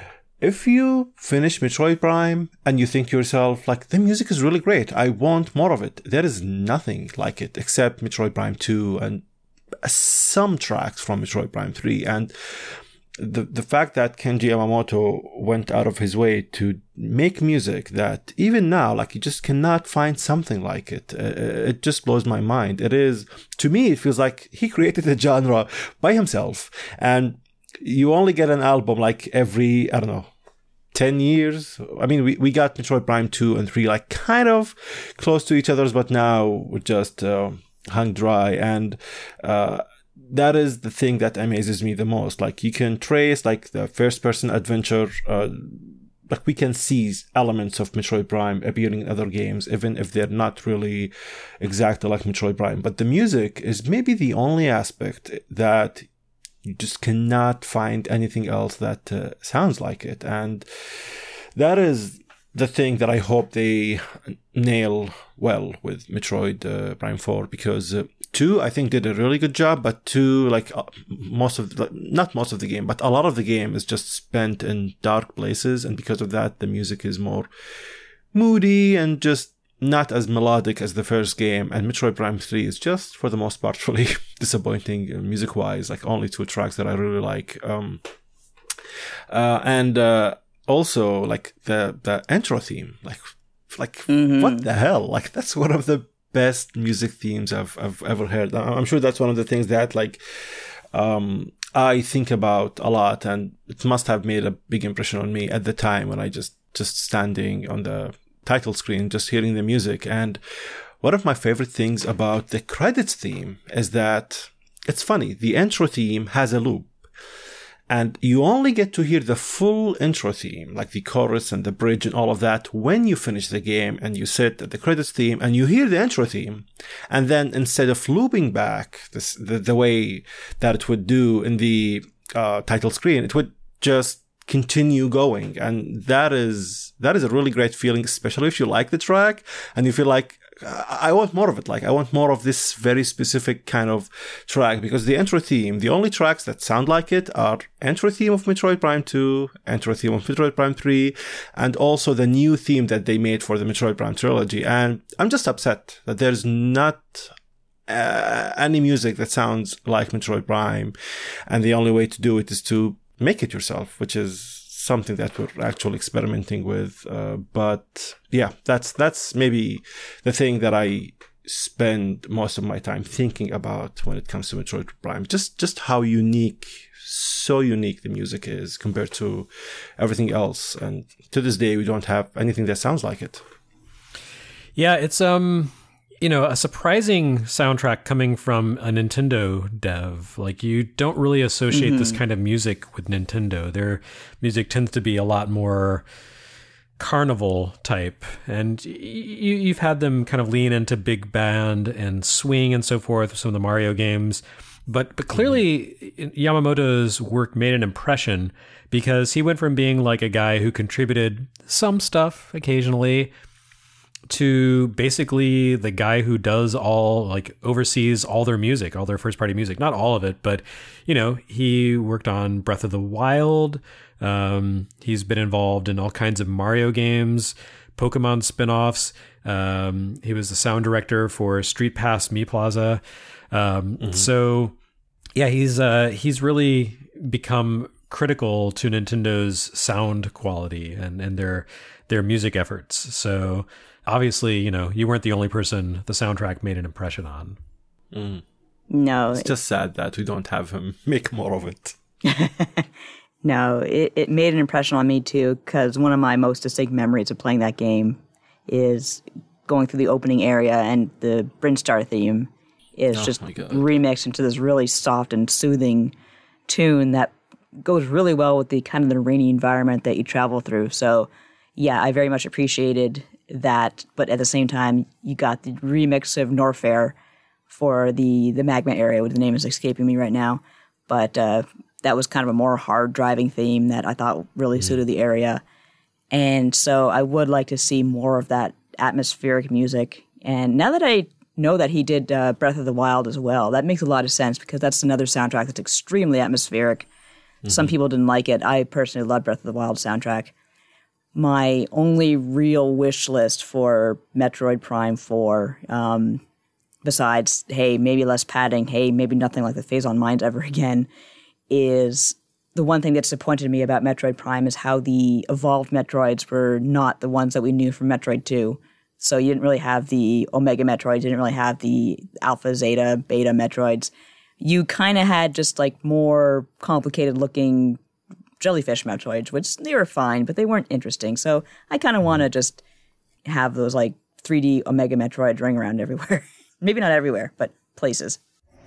if you finish Metroid Prime and you think to yourself like the music is really great, I want more of it, there is nothing like it except Metroid Prime two and some tracks from Metroid Prime three. And The the fact that Kenji Yamamoto went out of his way to make music that even now, like, you just cannot find something like it. Uh, it just blows my mind. It is, to me, it feels like he created a genre by himself. And you only get an album like every, I don't know, ten years. I mean, we, we got Metroid Prime two and three like kind of close to each other, but now we're just uh, hung dry. And, uh, that is the thing that amazes me the most. Like, you can trace like the first person adventure, uh, like we can see elements of Metroid Prime appearing in other games, even if they're not really exactly like Metroid Prime. But the music is maybe the only aspect that you just cannot find anything else that uh, sounds like it. And that is the thing that I hope they nail well with Metroid uh, Prime four, because uh, two, I think, did a really good job, but two, like uh, most of, the, not most of the game, but a lot of the game is just spent in dark places, and because of that, the music is more moody and just not as melodic as the first game. And Metroid Prime three is just, for the most part, really disappointing uh, music-wise, like only two tracks that I really like. Um, uh, and uh, also, like, the, the intro theme, like, like mm-hmm. what the hell? Like, that's one of the best music themes I've I've ever heard. I'm sure that's one of the things that like um I think about a lot, and it must have made a big impression on me at the time when I just just standing on the title screen, just hearing the music. And one of my favorite things about the credits theme is that it's funny. The intro theme has a loop, and you only get to hear the full intro theme, like the chorus and the bridge and all of that, when you finish the game and you sit at the credits theme and you hear the intro theme. And then instead of looping back this, the, the way that it would do in the uh, title screen, it would just continue going. And that is, that is a really great feeling, especially if you like the track and you feel like, I want more of it. Like, I want more of this very specific kind of track, because the intro theme, the only tracks that sound like it are intro theme of Metroid Prime two, intro theme of Metroid Prime three, and also the new theme that they made for the Metroid Prime trilogy. And I'm just upset that there's not uh, any music that sounds like Metroid Prime. And the only way to do it is to make it yourself, which is something that we're actually experimenting with. Uh, but yeah, that's that's maybe the thing that I spend most of my time thinking about when it comes to Metroid Prime. Just just how unique, so unique the music is compared to everything else. And to this day, we don't have anything that sounds like it. Yeah, it's um, you know, a surprising soundtrack coming from a Nintendo dev. Like, you don't really associate mm-hmm. this kind of music with Nintendo. Their music tends to be a lot more carnival type, and you, you've had them kind of lean into big band and swing and so forth with some of the Mario games. But but clearly mm-hmm. Yamamoto's work made an impression, because he went from being like a guy who contributed some stuff occasionally to basically the guy who does all, like, oversees all their music, all their first party music. Not all of it, but, you know, he worked on Breath of the Wild. Um, he's been involved in all kinds of Mario games, Pokemon spin-offs. Um, he was the sound director for Street Pass Miiplaza. Um, mm-hmm. So, yeah, he's uh, he's really become critical to Nintendo's sound quality and, and their their music efforts. So, obviously, you know, you weren't the only person the soundtrack made an impression on. Mm. No. It's just sad that we don't have him make more of it. No, it, it made an impression on me, too, because one of my most distinct memories of playing that game is going through the opening area, and the Brinstar theme is oh just remixed into this really soft and soothing tune that goes really well with the kind of the rainy environment that you travel through. So, yeah, I very much appreciated that, but at the same time, you got the remix of Norfair for the, the Magma area, which the name is escaping me right now, but uh, that was kind of a more hard-driving theme that I thought really mm. suited the area. And so I would like to see more of that atmospheric music. And now that I know that he did uh, Breath of the Wild as well, that makes a lot of sense, because that's another soundtrack that's extremely atmospheric. Mm-hmm. Some people didn't like it. I personally love Breath of the Wild soundtrack. My only real wish list for Metroid Prime four, um, besides, hey, maybe less padding, hey, maybe nothing like the Phazon Mines ever again, is the one thing that disappointed me about Metroid Prime is how the evolved Metroids were not the ones that we knew from Metroid two. So you didn't really have the Omega Metroids, you didn't really have the Alpha, Zeta, Beta Metroids. You kind of had just like more complicated looking jellyfish Metroids, which they were fine, but they weren't interesting. So I kind of want to just have those like three D Omega Metroids running around everywhere. Maybe not everywhere, but places.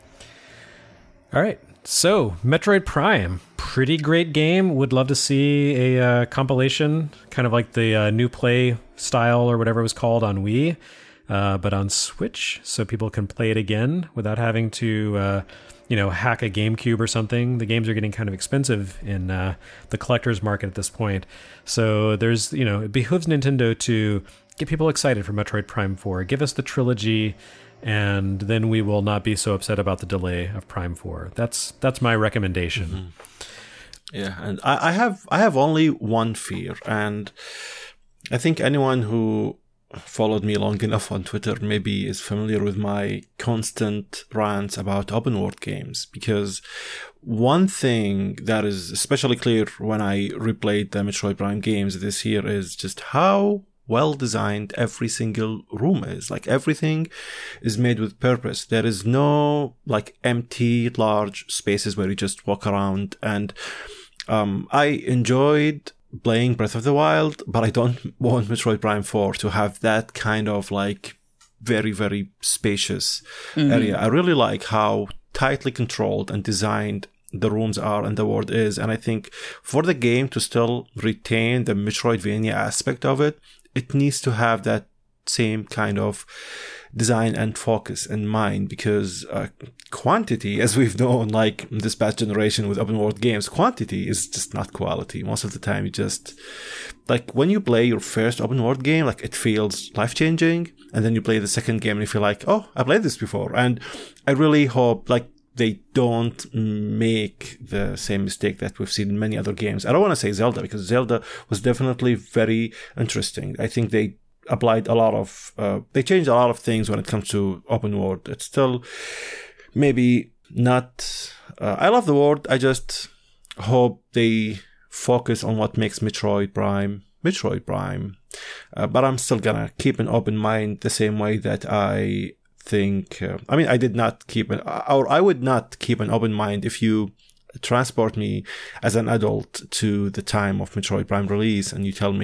All right. So, Metroid Prime, pretty great game. Would love to see a uh, compilation, kind of like the uh, New Play style or whatever it was called on Wii, uh, but on Switch, so people can play it again without having to, uh, you know, hack a GameCube or something. The games are getting kind of expensive in uh, the collector's market at this point. So there's, you know, it behooves Nintendo to get people excited for Metroid Prime four. Give us the trilogy, and then we will not be so upset about the delay of Prime four. That's that's my recommendation. Mm-hmm. Yeah, and I, I have I have only one fear, and I think anyone who followed me long enough on Twitter maybe is familiar with my constant rants about open world games, because one thing that is especially clear when I replayed the Metroid Prime games this year is just how well designed every single room is. Like, everything is made with purpose. There is no like empty large spaces where you just walk around. And um I enjoyed playing Breath of the Wild, but I don't want Metroid Prime four to have that kind of like very, very spacious mm-hmm. area. I really like how tightly controlled and designed the rooms are and the world is. And I think for the game to still retain the Metroidvania aspect of it, it needs to have that same kind of design and focus in mind, because uh, quantity, as we've known, like this past generation with open world games, quantity is just not quality. Most of the time, you just, like, when you play your first open world game, like, it feels life changing, and then you play the second game and you feel like, oh, I played this before. And I really hope, like, they don't make the same mistake that we've seen in many other games. I don't want to say Zelda, because Zelda was definitely very interesting. I think they applied a lot of, uh, they changed a lot of things when it comes to open world. It's still maybe not, uh, I love the world. I just hope they focus on what makes Metroid Prime, Metroid Prime. Uh, but I'm still gonna keep an open mind the same way that I think, uh, I mean, I did not keep an, or I would not keep an open mind if you transport me as an adult to the time of Metroid Prime release and you tell me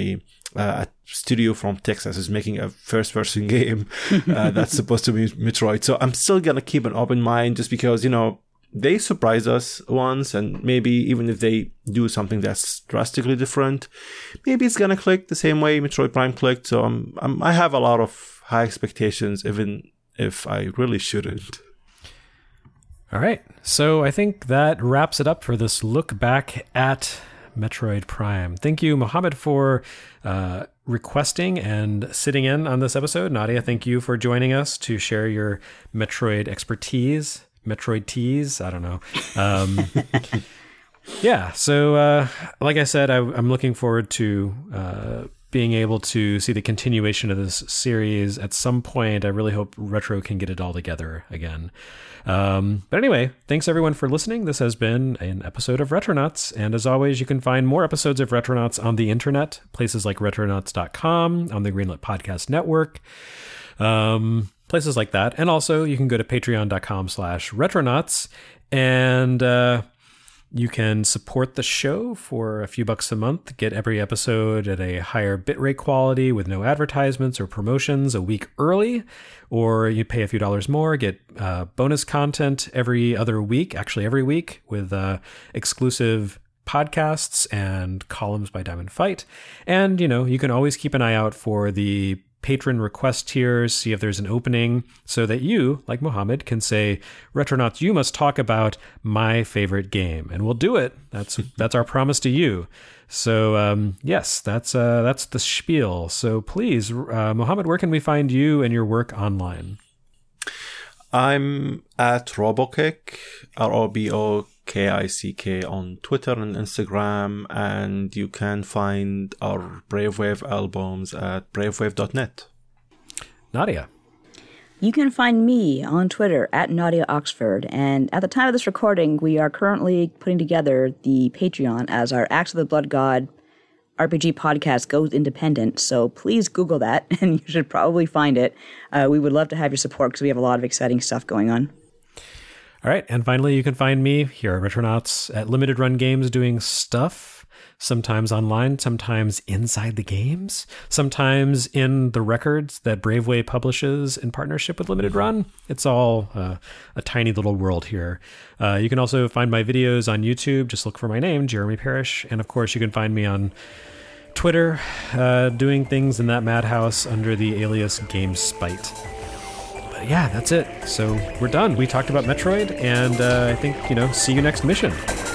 uh, a studio from Texas is making a first-person game uh, that's supposed to be Metroid. So I'm still gonna keep an open mind, just because, you know, they surprise us once, and maybe even if they do something that's drastically different, maybe it's gonna click the same way Metroid Prime clicked. So I'm, I'm I have a lot of high expectations, even if I really shouldn't. All right. So I think that wraps it up for this look back at Metroid Prime. Thank you, Mohammed, for uh, requesting and sitting in on this episode. Nadia, thank you for joining us to share your Metroid expertise. Metroid tease. I don't know. Um, yeah. So, uh, like I said, I, I'm looking forward to uh, being able to see the continuation of this series at some point. I really hope Retro can get it all together again. Um, but anyway, thanks everyone for listening. This has been an episode of Retronauts. And as always, you can find more episodes of Retronauts on the internet, places like retronauts dot com, on the Greenlit Podcast Network, um, places like that. And also you can go to patreon dot com slash retronauts, and, uh, you can support the show for a few bucks a month, get every episode at a higher bitrate quality with no advertisements or promotions a week early, or you pay a few dollars more, get uh, bonus content every other week, actually every week, with uh, exclusive podcasts and columns by Diamond Fight. And, you know, you can always keep an eye out for the patron request tiers, see if there's an opening, so that you, like Mohammed, can say, Retronauts, you must talk about my favorite game, and we'll do it. That's that's our promise to you. So um, yes, that's uh, that's the spiel. So please, uh, Mohammed, where can we find you and your work online? I'm at Robokick, R O B O K I C K, on Twitter and Instagram, and you can find our Brave Wave albums at brave wave dot net. Nadia. You can find me on Twitter at Nadia Oxford, and at the time of this recording, we are currently putting together the Patreon as our Axe of the Blood God R P G podcast goes independent, so please Google that, and you should probably find it. Uh, we would love to have your support because we have a lot of exciting stuff going on. All right, and finally, you can find me here at Retronauts at Limited Run Games doing stuff, sometimes online, sometimes inside the games, sometimes in the records that Braveway publishes in partnership with Limited Run. It's all uh, a tiny little world here. Uh, you can also find my videos on YouTube. Just look for my name, Jeremy Parrish. And of course, you can find me on Twitter uh, doing things in that madhouse under the alias GameSpite. Yeah, that's it. So we're done. We talked about Metroid, and uh, I think, you know, see you next mission.